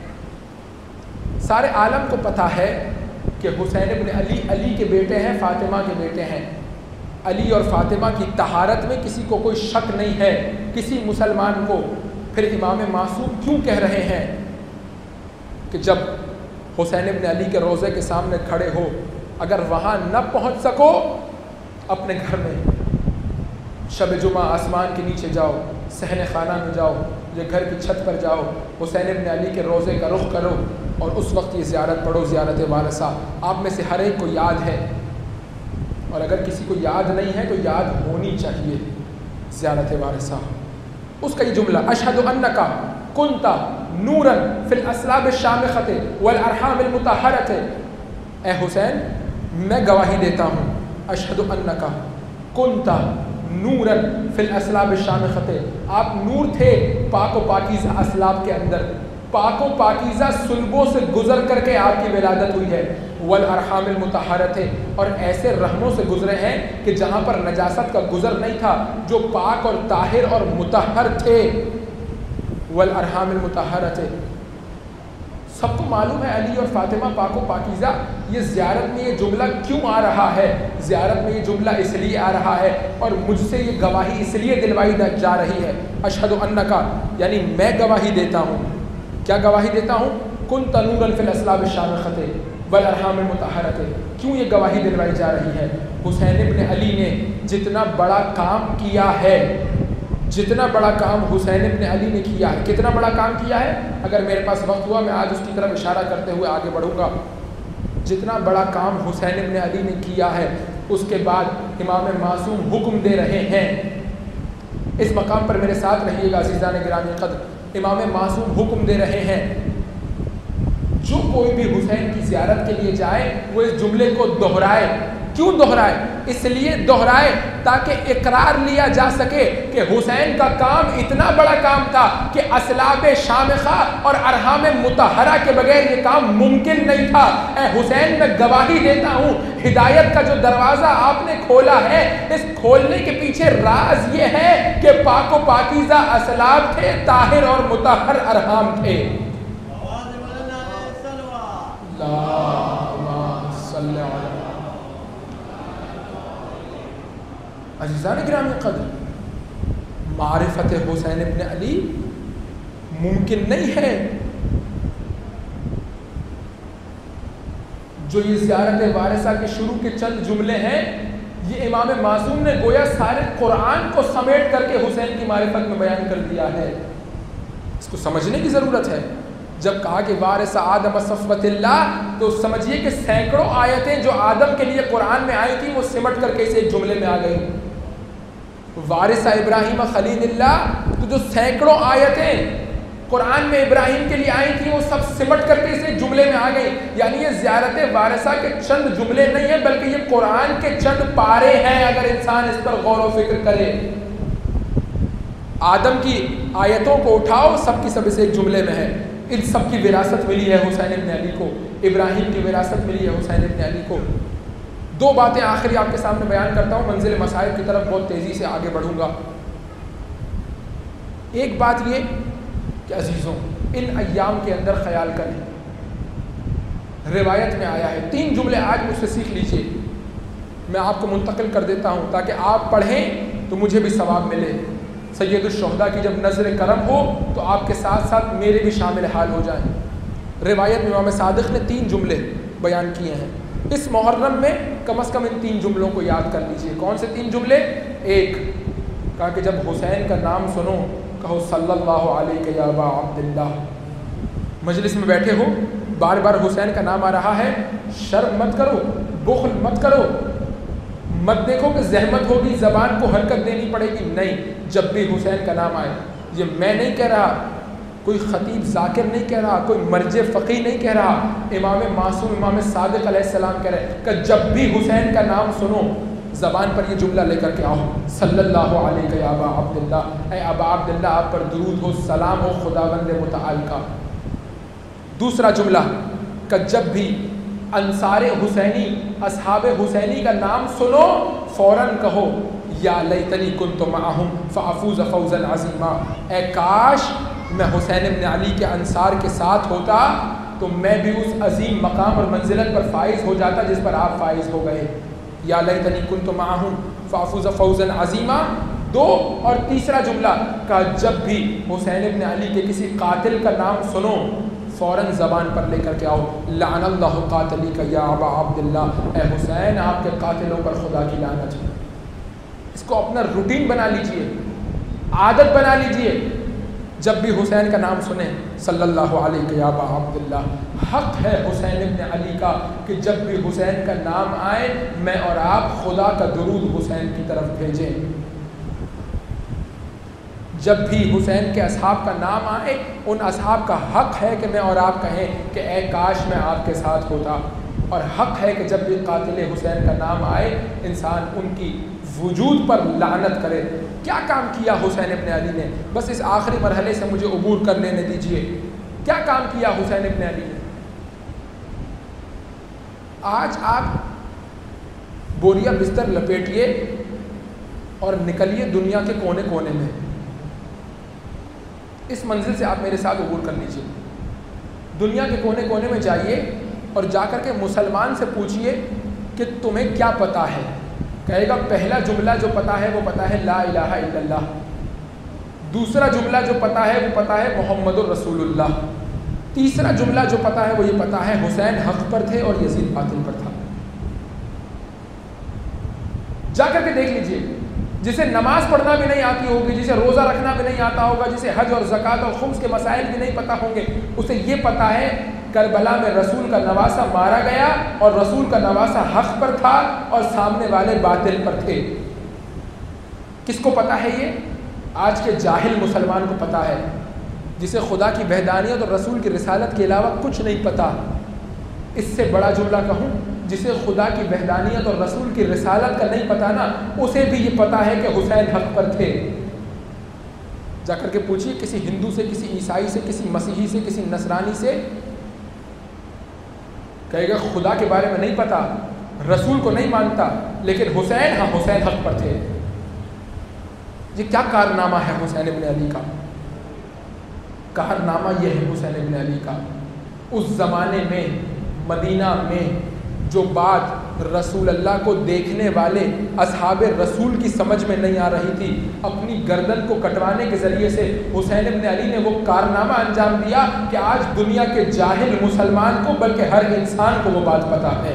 Speaker 1: سارے عالم کو پتہ ہے کہ حسین ابن علی علی کے بیٹے ہیں، فاطمہ کے بیٹے ہیں. علی اور فاطمہ کی طہارت میں کسی کو کوئی شک نہیں ہے، کسی مسلمان کو. پھر امام معصوم کیوں کہہ رہے ہیں کہ جب حسین ابن علی کے روضے کے سامنے کھڑے ہو، اگر وہاں نہ پہنچ سکو اپنے گھر میں شب جمعہ آسمان کے نیچے جاؤ، صحن خانہ میں جاؤ، یہ گھر کی چھت پر جاؤ، حسین ابن علی کے روضے کا رخ کرو اور اس وقت یہ زیارت پڑھو، زیارت وارثہ. آپ میں سے ہر ایک کو یاد ہے، اور اگر کسی کو یاد نہیں ہے تو یاد ہونی چاہیے زیارت وارثہ. اس کا یہ جملہ اشہد انک کنت نورا فی الاسلاب الشامخۃ والارحام المطہرۃ. اے حسین میں گواہی دیتا ہوں، اشہد انک کنت نورا فی الاسلاب الشامخۃ، آپ نور تھے پاک و پاکیزہ اسلاب کے اندر، پاک و پاکیزہ صلبوں سے گزر کر کے آپ کی ولادت ہوئی ہے. والارحام المطہرۃ، اور ایسے رحموں سے گزرے ہیں کہ جہاں پر نجاست کا گزر نہیں تھا، جو پاک اور طاہر اور مطہر تھے. والارحام المطہرۃ. سب کو معلوم ہے علی اور فاطمہ پاک و پاکیزہ. یہ زیارت میں یہ جملہ کیوں آ رہا ہے؟ زیارت میں یہ جملہ اس لیے آ رہا ہے اور مجھ سے یہ گواہی اس لیے دلوائی جا رہی ہے. اشہد انک یعنی میں گواہی دیتا ہوں. کیا گواہی دیتا ہوں؟ کنت نورا فی الاسلاب الشامخۃ والارحام المطہرۃ. کیوں یہ گواہی دلوائی جا رہی ہے؟ حسین ابن علی نے جتنا بڑا کام کیا ہے، جتنا بڑا کام حسین ابن علی نے کیا ہے، کتنا بڑا کام کیا ہے؟ اگر میرے پاس وقت ہوا میں آج اس کی طرف اشارہ کرتے ہوئے آگے بڑھوں گا. جتنا بڑا کام حسین ابن علی نے کیا ہے، اس کے بعد امام معصوم حکم دے رہے ہیں. اس مقام پر میرے ساتھ رہیے گا عزیزان گرامی قدر. امام معصوم حکم دے رہے ہیں جو کوئی بھی حسین کی زیارت کے لیے جائے وہ اس جملے کو دہرائے. کیوں دہرائے؟ اس لیے دہرائے تاکہ اقرار لیا جا سکے کہ حسین کا کام اتنا بڑا کام تھا کہ اسلاب شامخہ اور ارحام مطہرہ کے بغیر یہ کام ممکن نہیں تھا. اے حسین میں گواہی دیتا ہوں ہدایت کا جو دروازہ آپ نے کھولا ہے، اس کھولنے کے پیچھے راز یہ ہے کہ پاک و پاکیزہ اسلاب تھے، طاہر اور مطہر ارحام تھے. عزیزان گرامی قدر، معرفت حسین ابن علی ممکن نہیں ہے. جو یہ زیارت وارثہ کے شروع کے چند جملے ہیں، یہ امام معصوم نے گویا سارے قرآن کو سمیٹ کر کے حسین کی معرفت میں بیان کر دیا ہے۔ اس کو سمجھنے کی ضرورت ہے۔ جب کہا کہ وارث آدم صفوت اللہ، تو سمجھیے کہ سینکڑوں آیتیں جو آدم کے لیے قرآن میں آئی تھیں وہ سمٹ کر کے اسے ایک جملے میں آ گئی۔ وارث ابراہیم خلیل اللہ، تو جو سینکڑوں آیتیں قرآن میں ابراہیم کے لیے آئی تھیں وہ سب سمٹ کر کے اسے جملے میں آ گئی۔ یعنی یہ زیارت وارثہ کے چند جملے نہیں ہیں، بلکہ یہ قرآن کے چند پارے ہیں اگر انسان اس پر غور و فکر کرے۔ آدم کی آیتوں کو اٹھاؤ، سب کی سب اس ایک جملے میں ہے۔ ان سب کی وراثت ملی ہے حسین ابن علی کو، ابراہیم کی وراثت ملی ہے حسین ابن علی کو۔ دو باتیں آخری آپ کے سامنے بیان کرتا ہوں، منزل مسائل کی طرف بہت تیزی سے آگے بڑھوں گا۔ ایک بات یہ کہ عزیزوں، ان ایام کے اندر خیال کریں، روایت میں آیا ہے، 3 جملے آج مجھ سے سیکھ لیجئے، میں آپ کو منتقل کر دیتا ہوں تاکہ آپ پڑھیں تو مجھے بھی ثواب ملے۔ سید الشہداء کی جب نظر کرم ہو تو آپ کے ساتھ ساتھ میرے بھی شامل حال ہو جائیں۔ روایت میں امام صادق نے 3 جملے بیان کیے ہیں، اس محرم میں کم از کم ان 3 جملوں کو یاد کر لیجئے۔ کون سے 3 جملے؟ ایک، کہا کہ جب حسین کا نام سنو کہو صلی اللہ علیہ یا ابا عبداللہ۔ مجلس میں بیٹھے ہو، بار بار حسین کا نام آ رہا ہے، شرم مت کرو، بخل مت کرو، مت دیکھو کہ زحمت ہوگی، زبان کو حرکت دینی پڑے گی، نہیں، جب بھی حسین کا نام آئے، یہ میں نہیں کہہ رہا، کوئی خطیب ذاکر نہیں کہہ رہا، کوئی مرجع فقیہ نہیں کہہ رہا، امام معصوم امام صادق علیہ السلام کہہ رہے کہ جب بھی حسین کا نام سنو زبان پر یہ جملہ لے کر کے آؤ، صلی اللہ علیہ یا ابا عبداللہ، اے ابا عبداللہ آپ پر درود ہو، سلام ہو خداوند متعال کا۔ دوسرا جملہ کہ جب بھی انصار حسینی، اصحاب حسینی کا نام سنو فوراً کہو یا لیتنی کنت معہم فافوز فوزا عظیما، اے کاش میں حسین ابن علی کے انصار کے ساتھ ہوتا تو میں بھی اس عظیم مقام اور منزلت پر فائز ہو جاتا جس پر آپ فائز ہو گئے، یا لیتنی کنت معہم فافوز فوزا عظیما۔ 2 اور تیسرا جملہ کہ جب بھی حسین ابن علی کے کسی قاتل کا نام سنو فوراً زبان پر لے کر کے آؤ، لعن اللہ قاتلی کا یا ابا عبداللہ، اے حسین آپ کے قاتلوں پر خدا کی لعنت ہے۔ اس کو اپنا روٹین بنا لیجئے، عادت بنا لیجئے، جب بھی حسین کا نام سنیں صلی اللہ علیہ یا ابا عبداللہ۔ حق ہے حسین ابن علی کا کہ جب بھی حسین کا نام آئے میں اور آپ خدا کا درود حسین کی طرف بھیجیں۔ جب بھی حسین کے اصحاب کا نام آئے ان اصحاب کا حق ہے کہ میں اور آپ کہیں کہ اے کاش میں آپ کے ساتھ ہوتا، اور حق ہے کہ جب بھی قاتل حسین کا نام آئے انسان ان کی وجود پر لعنت کرے۔ کیا کام کیا حسین ابن علی نے؟ بس اس آخری مرحلے سے مجھے عبور کر لینے دیجئے، کیا کام کیا حسین ابن علی نے؟ آج آپ بوریا بستر لپیٹیے اور نکلیے دنیا کے کونے کونے میں، اس منزل سے آپ میرے ساتھ عبور کر لیجئے، دنیا کے کونے کونے میں جائیے اور جا کر کے مسلمان سے پوچھئے کہ تمہیں کیا پتا ہے؟ کہے گا پہلا جملہ جو پتا ہے وہ پتا ہے لا الہ الا اللہ، دوسرا جملہ جو پتا ہے وہ پتا ہے محمد الرسول اللہ، تیسرا جملہ جو پتا ہے وہ یہ پتا ہے حسین حق پر تھے اور یزید باطل پر تھا۔ جا کر کے دیکھ لیجئے، جسے نماز پڑھنا بھی نہیں آتی ہوگی، جسے روزہ رکھنا بھی نہیں آتا ہوگا، جسے حج اور زکوٰۃ اور خمس کے مسائل بھی نہیں پتہ ہوں گے، اسے یہ پتہ ہے کربلا میں رسول کا نواسہ مارا گیا اور رسول کا نواسہ حق پر تھا اور سامنے والے باطل پر تھے۔ کس کو پتہ ہے یہ؟ آج کے جاہل مسلمان کو پتہ ہے، جسے خدا کی وحدانیت اور رسول کی رسالت کے علاوہ کچھ نہیں پتہ۔ اس سے بڑا جملہ کہوں، جسے خدا کی وحدانیت اور رسول کی رسالت کا نہیں پتہ نا، اسے بھی یہ پتہ ہے کہ حسین حق پر تھے۔ جا کر کے پوچھیے کسی ہندو سے، کسی عیسائی سے، کسی مسیحی سے، کسی نصرانی سے، کہے گا خدا کے بارے میں نہیں پتہ، رسول کو نہیں مانتا، لیکن حسین، ہاں حسین حق پر تھے۔ یہ کیا کارنامہ ہے حسین ابن علی کا؟ کارنامہ یہ ہے حسین ابن علی کا، اس زمانے میں مدینہ میں جو بات رسول اللہ کو دیکھنے والے اصحاب رسول کی سمجھ میں نہیں آ رہی تھی، اپنی گردن کو کٹوانے کے ذریعے سے حسین ابن علی نے وہ کارنامہ انجام دیا کہ آج دنیا کے جاہل مسلمان کو بلکہ ہر انسان کو وہ بات پتہ ہے۔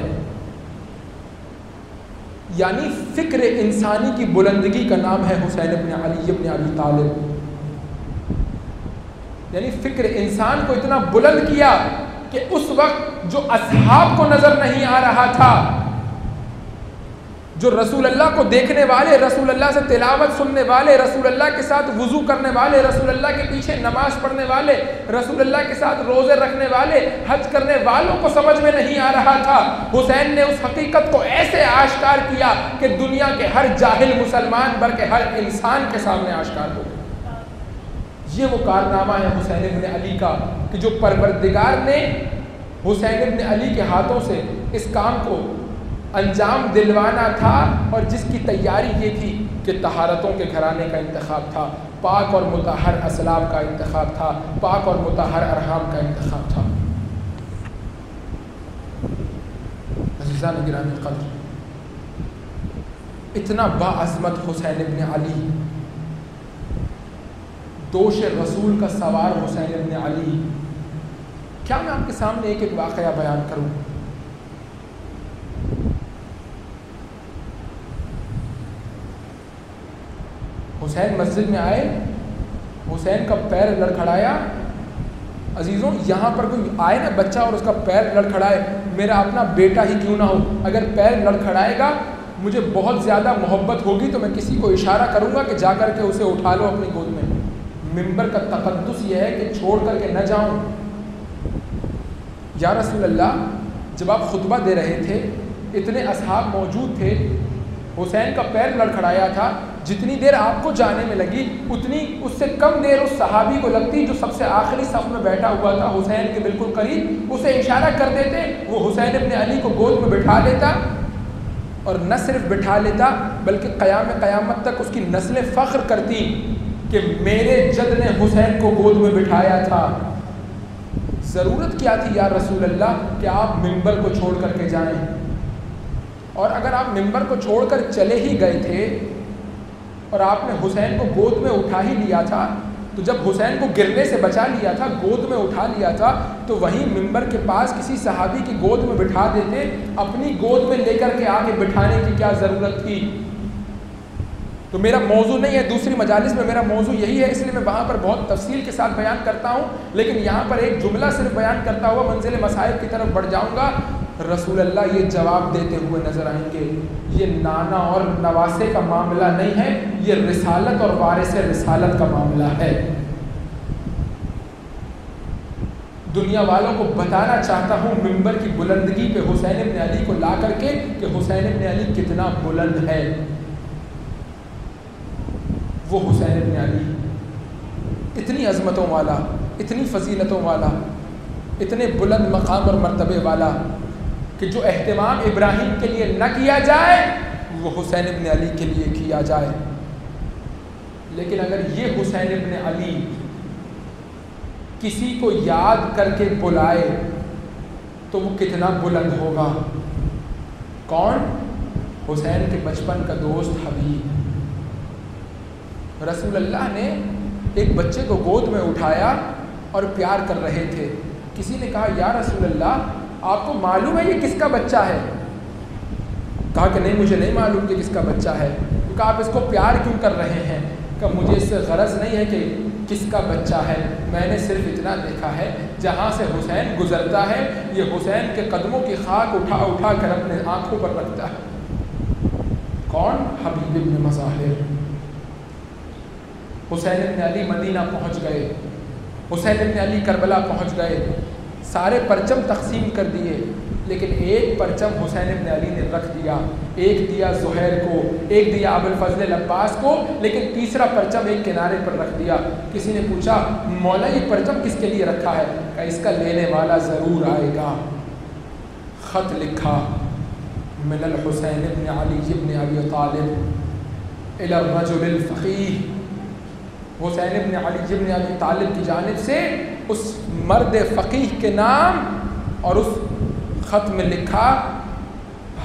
Speaker 1: یعنی فکر انسانی کی بلندگی کا نام ہے حسین ابن علی ابن ابی طالب۔ یعنی فکر انسان کو اتنا بلند کیا کہ اس وقت جو اصحاب کو نظر نہیں آ رہا تھا، جو رسول اللہ کو دیکھنے والے، رسول اللہ سے تلاوت سننے والے، رسول اللہ کے ساتھ وضو کرنے والے، رسول اللہ کے پیچھے نماز پڑھنے والے، رسول اللہ کے ساتھ روزے رکھنے والے، حج کرنے والوں کو سمجھ میں نہیں آ رہا تھا، حسین نے اس حقیقت کو ایسے آشکار کیا کہ دنیا کے ہر جاہل مسلمان بلکہ ہر انسان کے سامنے آشکار ہو گیا۔ یہ وہ کارنامہ ہے حسین ابن علی کا کہ جو پروردگار نے حسین ابن علی کے ہاتھوں سے اس کام کو انجام دلوانا تھا، اور جس کی تیاری یہ تھی کہ طہارتوں کے گھرانے کا انتخاب تھا، پاک اور مطہر اسلاف کا انتخاب تھا، پاک اور مطہر ارحام کا انتخاب تھا۔ عزیزان گرامی قدر، اتنا باعظمت حسین ابن علی، دوش رسول کا سوار حسین ابن علی۔ کیا میں آپ کے سامنے ایک واقعہ بیان کروں؟ حسین مسجد میں آئے، حسین کا پیر لڑکھڑایا۔ عزیزوں، یہاں پر کوئی آئے نا بچہ اور اس کا پیر لڑکھڑائے، میرا اپنا بیٹا ہی کیوں نہ ہو، اگر پیر لڑکھڑائے گا مجھے بہت زیادہ محبت ہوگی تو میں کسی کو اشارہ کروں گا کہ جا کر کے اسے اٹھا لو اپنی گود میں۔ منبر کا تقدس یہ ہے کہ چھوڑ کر کے نہ جاؤں۔ یا رسول اللہ، جب آپ خطبہ دے رہے تھے اتنے اصحاب موجود تھے، حسین کا پیر لڑکھڑایا تھا، جتنی دیر آپ کو جانے میں لگی اتنی اس سے کم دیر اس صحابی کو لگتی جو سب سے آخری صف میں بیٹھا ہوا تھا حسین کے بالکل قریب، اسے اشارہ کر دیتے، وہ حسین ابن علی کو گود میں بٹھا لیتا، اور نہ صرف بٹھا لیتا بلکہ قیامت تک اس کی نسلیں فخر کرتی کہ میرے جد نے حسین کو گود میں بٹھایا تھا۔ ضرورت کیا تھی یا رسول اللہ کہ آپ منبر کو چھوڑ کر کے جائیں؟ اور اگر آپ منبر کو چھوڑ کر چلے ہی گئے تھے اور آپ نے حسین کو گود میں اٹھا ہی لیا تھا، تو جب حسین کو گرنے سے بچا لیا تھا، گود میں اٹھا لیا تھا، تو وہیں منبر کے پاس کسی صحابی کی گود میں بٹھا دیتے، اپنی گود میں لے کر کے آگے بٹھانے کی کیا ضرورت تھی؟ تو میرا موضوع نہیں ہے، دوسری مجالس میں میرا موضوع یہی ہے، اس لیے میں وہاں پر بہت تفصیل کے ساتھ بیان کرتا ہوں، لیکن یہاں پر ایک جملہ صرف بیان کرتا ہوا منزل مصائب کی طرف بڑھ جاؤں گا۔ رسول اللہ یہ جواب دیتے ہوئے نظر آئیں گے، یہ نانا اور نواسے کا معاملہ نہیں ہے، یہ رسالت اور وارث رسالت کا معاملہ ہے۔ دنیا والوں کو بتانا چاہتا ہوں منبر کی بلندگی پہ حسین ابن علی کو لا کر کے کہ حسین ابن علی کتنا بلند ہے۔ وہ حسین ابن علی اتنی عظمتوں والا، اتنی فضیلتوں والا، اتنے بلند مقام اور مرتبے والا کہ جو اہتمام ابراہیم کے لیے نہ کیا جائے وہ حسین ابن علی کے لیے کیا جائے۔ لیکن اگر یہ حسین ابن علی کسی کو یاد کر کے بلائے تو وہ کتنا بلند ہوگا۔ کون؟ حسین کے بچپن کا دوست حبیب۔ رسول اللہ نے ایک بچے کو گود میں اٹھایا اور پیار کر رہے تھے۔ کسی نے کہا یا رسول اللہ آپ کو معلوم ہے یہ کس کا بچہ ہے؟ کہا کہ نہیں مجھے نہیں معلوم کہ کس کا بچہ ہے۔ کہا آپ اس کو پیار کیوں کر رہے ہیں؟ کہ مجھے اس سے غرض نہیں ہے کہ کس کا بچہ ہے، میں نے صرف اتنا دیکھا ہے جہاں سے حسین گزرتا ہے یہ حسین کے قدموں کی خاک اٹھا اٹھا کر اپنے آنکھوں پر رکھتا ہے۔ کون؟ حبیب ابن مظاہر۔ حسین ابن علی مدینہ پہنچ گئے، حسین ابن علی کربلا پہنچ گئے، سارے پرچم تقسیم کر دیے، لیکن ایک پرچم حسین ابن علی نے رکھ دیا، ایک دیا زہیر کو، ایک دیا ابو الفضل العباس کو، لیکن تیسرا پرچم ایک کنارے پر رکھ دیا۔ کسی نے پوچھا مولا یہ پرچم کس کے لیے رکھا ہے؟ کہ اس کا لینے والا ضرور آئے گا۔ خط لکھا من الحسین ابن علی ابن ابی طالب الی الرجل الفقیہ، حسین ابن علی ابن ابی طالب کی جانب سے اس مرد فقیہ کے نام، اور اس خط میں لکھا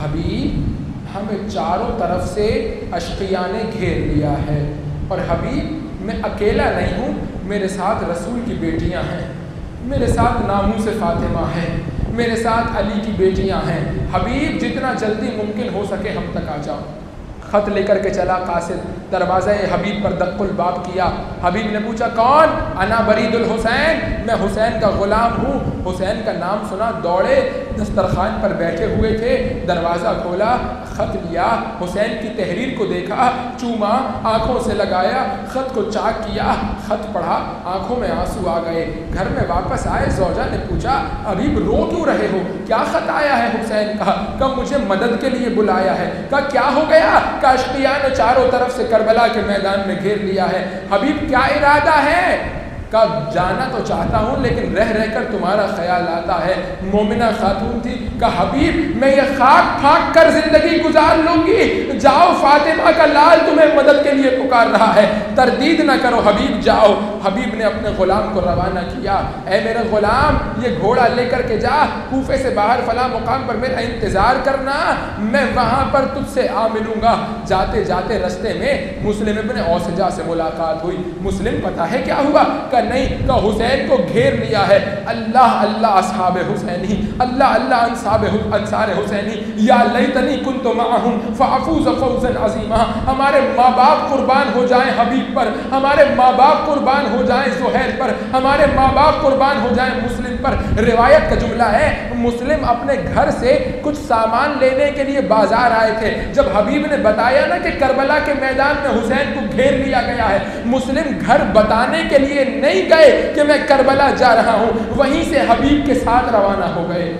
Speaker 1: حبیب ہمیں چاروں طرف سے اشقیاء نے گھیر لیا ہے، اور حبیب میں اکیلا نہیں ہوں، میرے ساتھ رسول کی بیٹیاں ہیں، میرے ساتھ ناموس فاطمہ ہیں، میرے ساتھ علی کی بیٹیاں ہیں، حبیب جتنا جلدی ممکن ہو سکے ہم تک آ جاؤ۔ خط لے کر کے چلا قاصد، دروازہ حبیب پر دق الباب کیا۔ حبیب نے پوچھا کون؟ انا برید الحسین، میں حسین کا غلام ہوں۔ حسین کا نام سنا، دوڑے، دسترخوان پر بیٹھے ہوئے تھے، دروازہ کھولا، خط لیا، حسین کی تحریر کو دیکھا، چوما، آنکھوں سے لگایا، خط کو چاک کیا، خط پڑھا، آنکھوں میں آنسو آ گئے۔ گھر میں واپس آئے، زوجہ نے پوچھا حبیب رو کیوں رہے ہو؟ کیا خط آیا ہے حسین کا؟ کب مجھے مدد کے لیے بلایا ہے؟ کیا ہو گیا؟ اشقیاء نے چاروں طرف سے کربلا کے میدان میں گھیر لیا ہے، حبیب کیا ارادہ ہے؟ کب جانا تو چاہتا ہوں لیکن رہ رہ کر تمہارا خیال آتا ہے۔ مومنہ خاتون تھی، کہا حبیب میں یہ خاک پھاک کر زندگی گزار لوں گی، جاؤ فاطمہ کا لال تمہیں مدد کے لیے پکار رہا ہے، تردید نہ کرو حبیب جاؤ۔ حبیب نے اپنے غلام کو روانہ کیا، اے میرے غلام یہ گھوڑا لے کر کے جا، کوفے سے باہر فلاں مقام پر میرا انتظار کرنا، میں وہاں پر تجھ سے آ ملوں گا۔ جاتے جاتے رستے میں مسلم ابن اوسجہ سے ملاقات ہوئی۔ مسلم پتہ ہے کیا ہوا؟ نہیں، کہ حسین کو گھیر لیا ہے۔ اللہ اللہ اصحاب حسینی، اللہ اللہ انصار حسینی، یا لیتنی کنت معہم فافوز فوزا عظیما۔ ہمارے ماں باپ قربان ہو جائیں حبیب پر، ہمارے ماں باپ قربان ہو جائیں زہیر پر، ہمارے ماں باپ قربان ہو جائیں مسلم پر۔ روایت کا جملہ ہے مسلم اپنے گھر سے کچھ سامان لینے کے لیے بازار آئے تھے، جب حبیب نے بتایا نا کہ کربلا کے میدان میں حسین کو گھیر لیا گیا ہے، مسلم گھر بتانے کے لیے نہیں گئے کہ میں کربلا جا رہا ہوں، وہیں سے حبیب کے ساتھ روانہ ہو گئے۔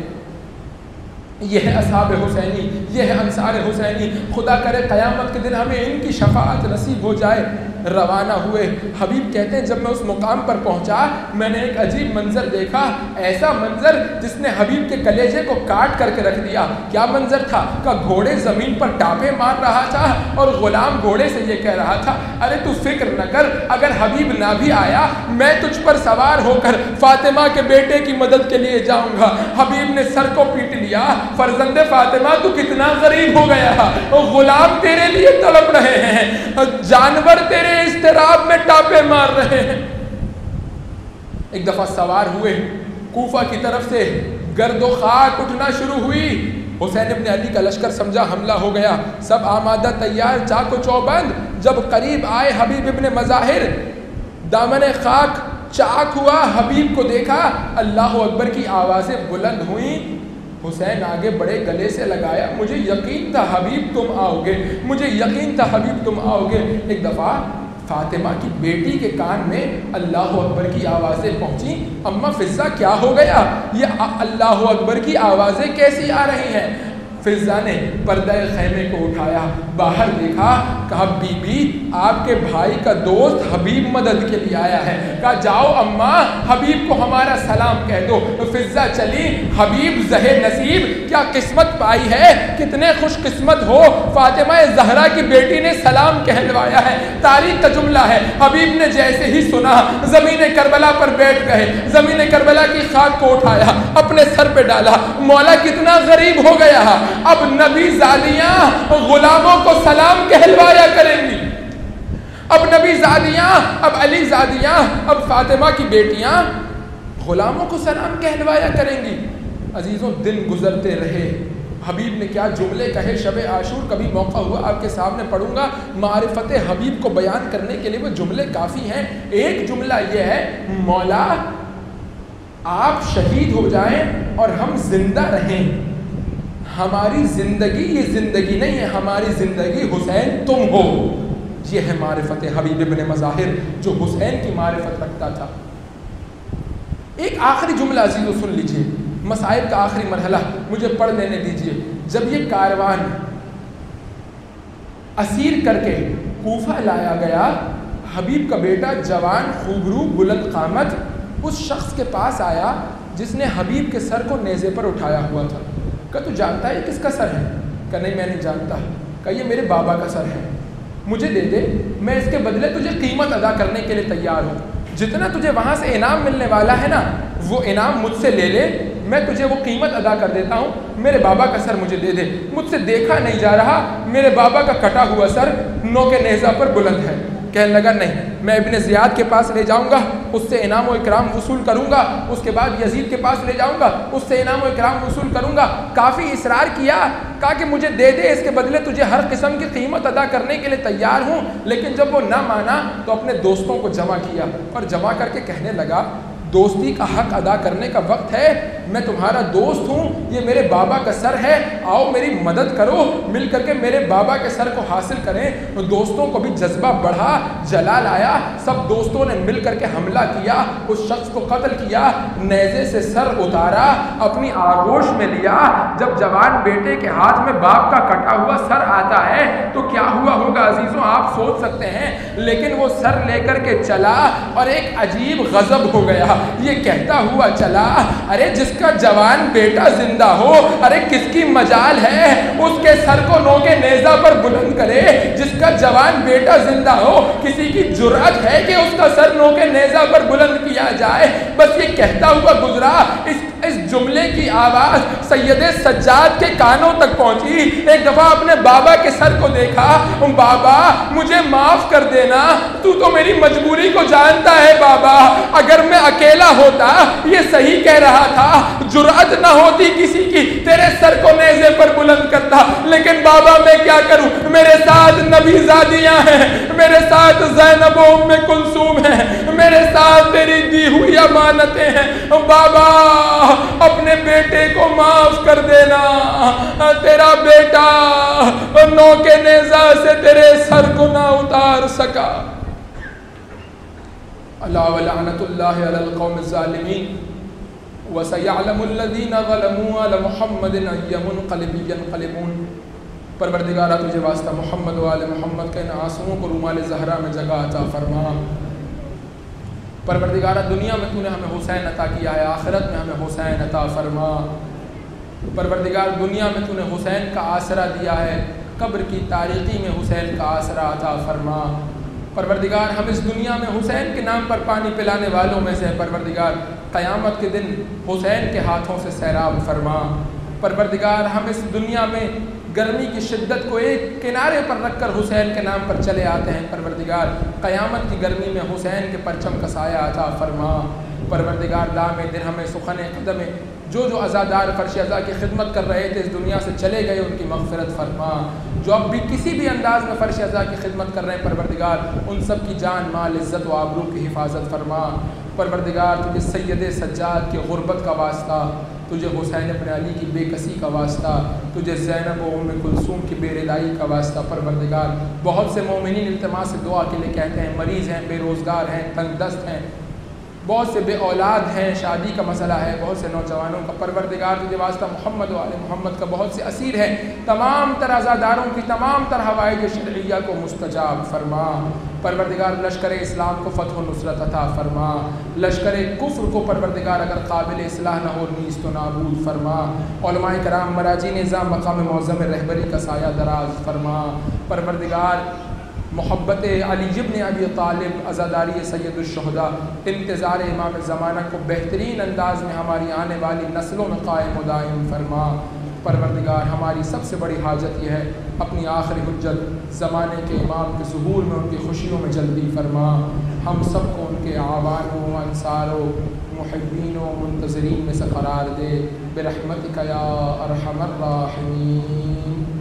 Speaker 1: یہ ہے اصحاب حسینی، یہ ہے انصار حسینی۔ خدا کرے قیامت کے دن ہمیں ان کی شفاعت نصیب ہو جائے۔ روانہ ہوئے، حبیب کہتے ہیں جب میں اس مقام پر پہنچا میں نے ایک عجیب منظر دیکھا، ایسا منظر جس نے حبیب کے کلیجے کو کاٹ کر کے رکھ دیا۔ کیا منظر تھا؟ کہ گھوڑے زمین پر ٹاپے مار رہا تھا اور غلام گھوڑے سے یہ کہہ رہا تھا ارے تو فکر نہ کر، اگر حبیب نہ بھی آیا میں تجھ پر سوار ہو کر فاطمہ کے بیٹے کی مدد کے لیے جاؤں گا۔ حبیب نے سر کو پیٹ لیا، فرزند فاطمہ تو کتنا غریب ہو گیا، غلام تیرے لیے تڑپ رہے ہیں، جانور تیرے اضطراب میں ٹاپے مار رہے ہیں۔ ایک دفعہ سوار ہوئے، کوفہ کی طرف سے گرد و خاک اٹھنا شروع ہوئی۔ حسین ابن علی کا لشکر سمجھا حملہ ہو گیا، سب آمادہ تیار، چاق و چوبند۔ جب قریب آئے حبیب ابن مظاہر، دامن خاک چاک ہوا، حبیب کو دیکھا، اللہ اکبر کی آوازیں بلند ہوئیں۔ حسین آگے بڑے، گلے سے لگایا، مجھے یقین تھا حبیب تم آؤ گے، مجھے یقین تھا حبیب تم آؤ گے۔ ایک دفعہ فاطمہ کی بیٹی کے کان میں اللہ اکبر کی آوازیں پہنچی، اماں فضہ کیا ہو گیا؟ یہ اللہ اکبر کی آوازیں کیسی آ رہی ہیں؟ فضہ نے پردہ خیمے کو اٹھایا، باہر دیکھا، کہا بی بی آپ کے بھائی کا دوست حبیب مدد کے لیے آیا ہے۔ کہا جاؤ اماں حبیب کو ہمارا سلام کہہ دو۔ فضہ چلی، حبیب زہر نصیب کیا قسمت پائی ہے، کتنے خوش قسمت ہو، فاطمہ زہرا کی بیٹی نے سلام کہلوایا ہے۔ تاریخ کا جملہ ہے حبیب نے جیسے ہی سنا زمین کربلا پر بیٹھ گئے، زمین کربلا کی خاک کو اٹھایا، اپنے سر پہ ڈالا، مولا کتنا غریب ہو گیا، اب نبی زادیاں غلاموں کو سلام کہلوایا کریں گی، اب نبی زادیاں، اب علی زادیاں، اب فاطمہ کی بیٹیاں غلاموں کو سلام کہلوایا کریں گی۔ عزیزوں دن گزرتے رہے، حبیب نے کیا جملے کہے، شب عاشور کبھی موقع ہوا آپ کے سامنے پڑھوں گا، معرفت حبیب کو بیان کرنے کے لیے وہ جملے کافی ہیں۔ ایک جملہ یہ ہے، مولا آپ شہید ہو جائیں اور ہم زندہ رہیں، ہماری زندگی یہ زندگی نہیں ہے، ہماری زندگی حسین تم ہو۔ یہ ہے معرفت حبیب ابن مظاہر جو حسین کی معرفت رکھتا تھا۔ ایک آخری جملہ عزیزو سن لیجئے، مصائب کا آخری مرحلہ مجھے پڑھ لینے دیجئے۔ جب یہ کاروان اسیر کر کے کوفہ لایا گیا، حبیب کا بیٹا جوان خوبرو بلند قامت اس شخص کے پاس آیا جس نے حبیب کے سر کو نیزے پر اٹھایا ہوا تھا۔ کہ تو جانتا ہے یہ کس کا سر ہے؟ کہ نہیں میں نہیں جانتا۔ کہ یہ میرے بابا کا سر ہے، مجھے دے دے، میں اس کے بدلے تجھے قیمت ادا کرنے کے لیے تیار ہوں، جتنا تجھے وہاں سے انعام ملنے والا ہے نا وہ انعام مجھ سے لے لے، میں تجھے وہ قیمت ادا کر دیتا ہوں، میرے بابا کا سر مجھے دے دے، مجھ سے دیکھا نہیں جا رہا، میرے بابا کا کٹا ہوا سر نوک نیزہ پر بلند ہے۔ کہنے لگا نہیں، میں ابن زیاد کے پاس لے جاؤں گا، اس سے انعام و اکرام وصول کروں گا، اس کے بعد یزید کے پاس لے جاؤں گا، اس سے انعام و اکرام وصول کروں گا۔ کافی اصرار کیا، کہا کہ مجھے دے دے، اس کے بدلے تجھے ہر قسم کی قیمت ادا کرنے کے لیے تیار ہوں۔ لیکن جب وہ نہ مانا تو اپنے دوستوں کو جمع کیا اور جمع کر کے کہنے لگا دوستی کا حق ادا کرنے کا وقت ہے، میں تمہارا دوست ہوں، یہ میرے بابا کا سر ہے، آؤ میری مدد کرو، مل کر کے میرے بابا کے سر کو حاصل کریں۔ دوستوں کو بھی جذبہ بڑھا، جلال آیا، سب دوستوں نے مل کر کے حملہ کیا، اس شخص کو قتل کیا، نیزے سے سر اتارا، اپنی آغوش میں لیا۔ جب جوان بیٹے کے ہاتھ میں باپ کا کٹا ہوا سر آتا ہے تو کیا ہوا ہوگا عزیزوں، آپ سوچ سکتے ہیں۔ لیکن وہ سر لے کر کے چلا اور ایک عجیب غضب ہو گیا، یہ کہتا ہوا چلا ارے جس کا جوان بیٹا زندہ ہو، ارے کس کی مجال ہے اس کے سر کو نوک نیزہ پر بلند کرے؟ جس کا جوان بیٹا زندہ ہو، کسی کی جرأت ہے کہ اس کا سر نوک نیزہ پر بلند کیا جائے؟ بس یہ کہتا ہوا گزرا۔ اس جملے کی آواز سید سجاد کے کانوں تک پہنچی۔ ایک دفعہ اپنے بابا کے سر کو دیکھا، بابا مجھے معاف کر دینا، تو میری مجبوری کو جانتا ہے بابا، اگر میں اکیلا ہوتا یہ صحیح کہہ رہا تھا، جرأت نہ ہوتی کسی کی تیرے سر کو نیزے پر بلند کرتا، لیکن بابا میں کیا کروں، میرے ساتھ نبی زادیاں ہیں، میرے ساتھ زینب و ام کلثوم ہیں، میرے ساتھ تیری دی ہوئی امانتیں ہیں، بابا اپنے بیٹے کو معاف کر دینا، تیرا بیٹا نوک نیزہ سے تیرے سر کو نہ اتار سکا۔ اللہ ولعنت اللہ علی القوم الظالمین وسیعلم الذین ظلموا علی محمد ای منقلب ینقلبون۔ پروردگارہ تجھے واسطہ محمد و آل محمد کے ان آنسوؤں کو رومال زہرا میں جگہ عطا فرما۔ پروردگارہ دنیا میں تو نے ہمیں حسین عطا کیا ہے، آخرت میں ہمیں حسین عطا فرما۔ پروردگار دنیا میں تو نے حسین کا آسرا دیا ہے، قبر کی تاریکی میں حسین کا آسرا عطا فرما۔ پروردگار ہم اس دنیا میں حسین کے نام پر پانی پلانے والوں میں سے ہے، پروردگار قیامت کے دن حسین کے ہاتھوں سے سیراب فرما۔ پروردگار ہم اس دنیا میں گرمی کی شدت کو ایک کنارے پر رکھ کر حسین کے نام پر چلے آتے ہیں، پروردگار قیامت کی گرمی میں حسین کے پرچم کا سایہ عطا فرما۔ پروردگار دام درہم سخن قدم جو عزادار فرش عزا کی خدمت کر رہے تھے اس دنیا سے چلے گئے، ان کی مغفرت فرما۔ جو اب بھی کسی بھی انداز میں فرش عزا کی خدمت کر رہے ہیں پروردگار ان سب کی جان مال عزت و آبرو کی حفاظت فرما۔ پروردگار تجھے سید سجاد کی غربت کا واسطہ، تجھے حسین ابن علی کی بے کسی کا واسطہ، تجھے زینب و ام کلثوم کی بے ردائی کا واسطہ پروردگار۔ بہت سے مومنین التماس سے دعا کے لیے کہتے ہیں، مریض ہیں، بے روزگار ہیں، تنگ دست ہیں، بہت سے بے اولاد ہیں، شادی کا مسئلہ ہے بہت سے نوجوانوں کا، پروردگار تجھے واسطہ محمد و آل محمد کا بہت سے اسیر ہیں، تمام تر عزاداروں کی تمام تر حوائج شرعیہ کو مستجاب فرما۔ پروردگار لشکر اسلام کو فتح و نصرت عطا فرما، لشکر کفر کو پروردگار اگر قابل اصلاح نہ ہو نیست و نابود فرما۔ علماء کرام مراجع نظام مقام معظم رہبری کا سایہ دراز فرما۔ پروردگار محبت علی ابن ابی طالب، عزاداری سید الشہداء، انتظار امام زمانہ کو بہترین انداز میں ہماری آنے والی نسلوں میں قائم و دائم فرما۔ پروردگار ہماری سب سے بڑی حاجت یہ ہے، اپنی آخری حجت زمانے کے امام کے ظہور میں ان کی خوشیوں میں جلدی فرما۔ ہم سب کو ان کے اعوانوں، انصاروں، محبینوں، منتظرین میں سے قرار دے، برحمتک یا ارحم الراحمین۔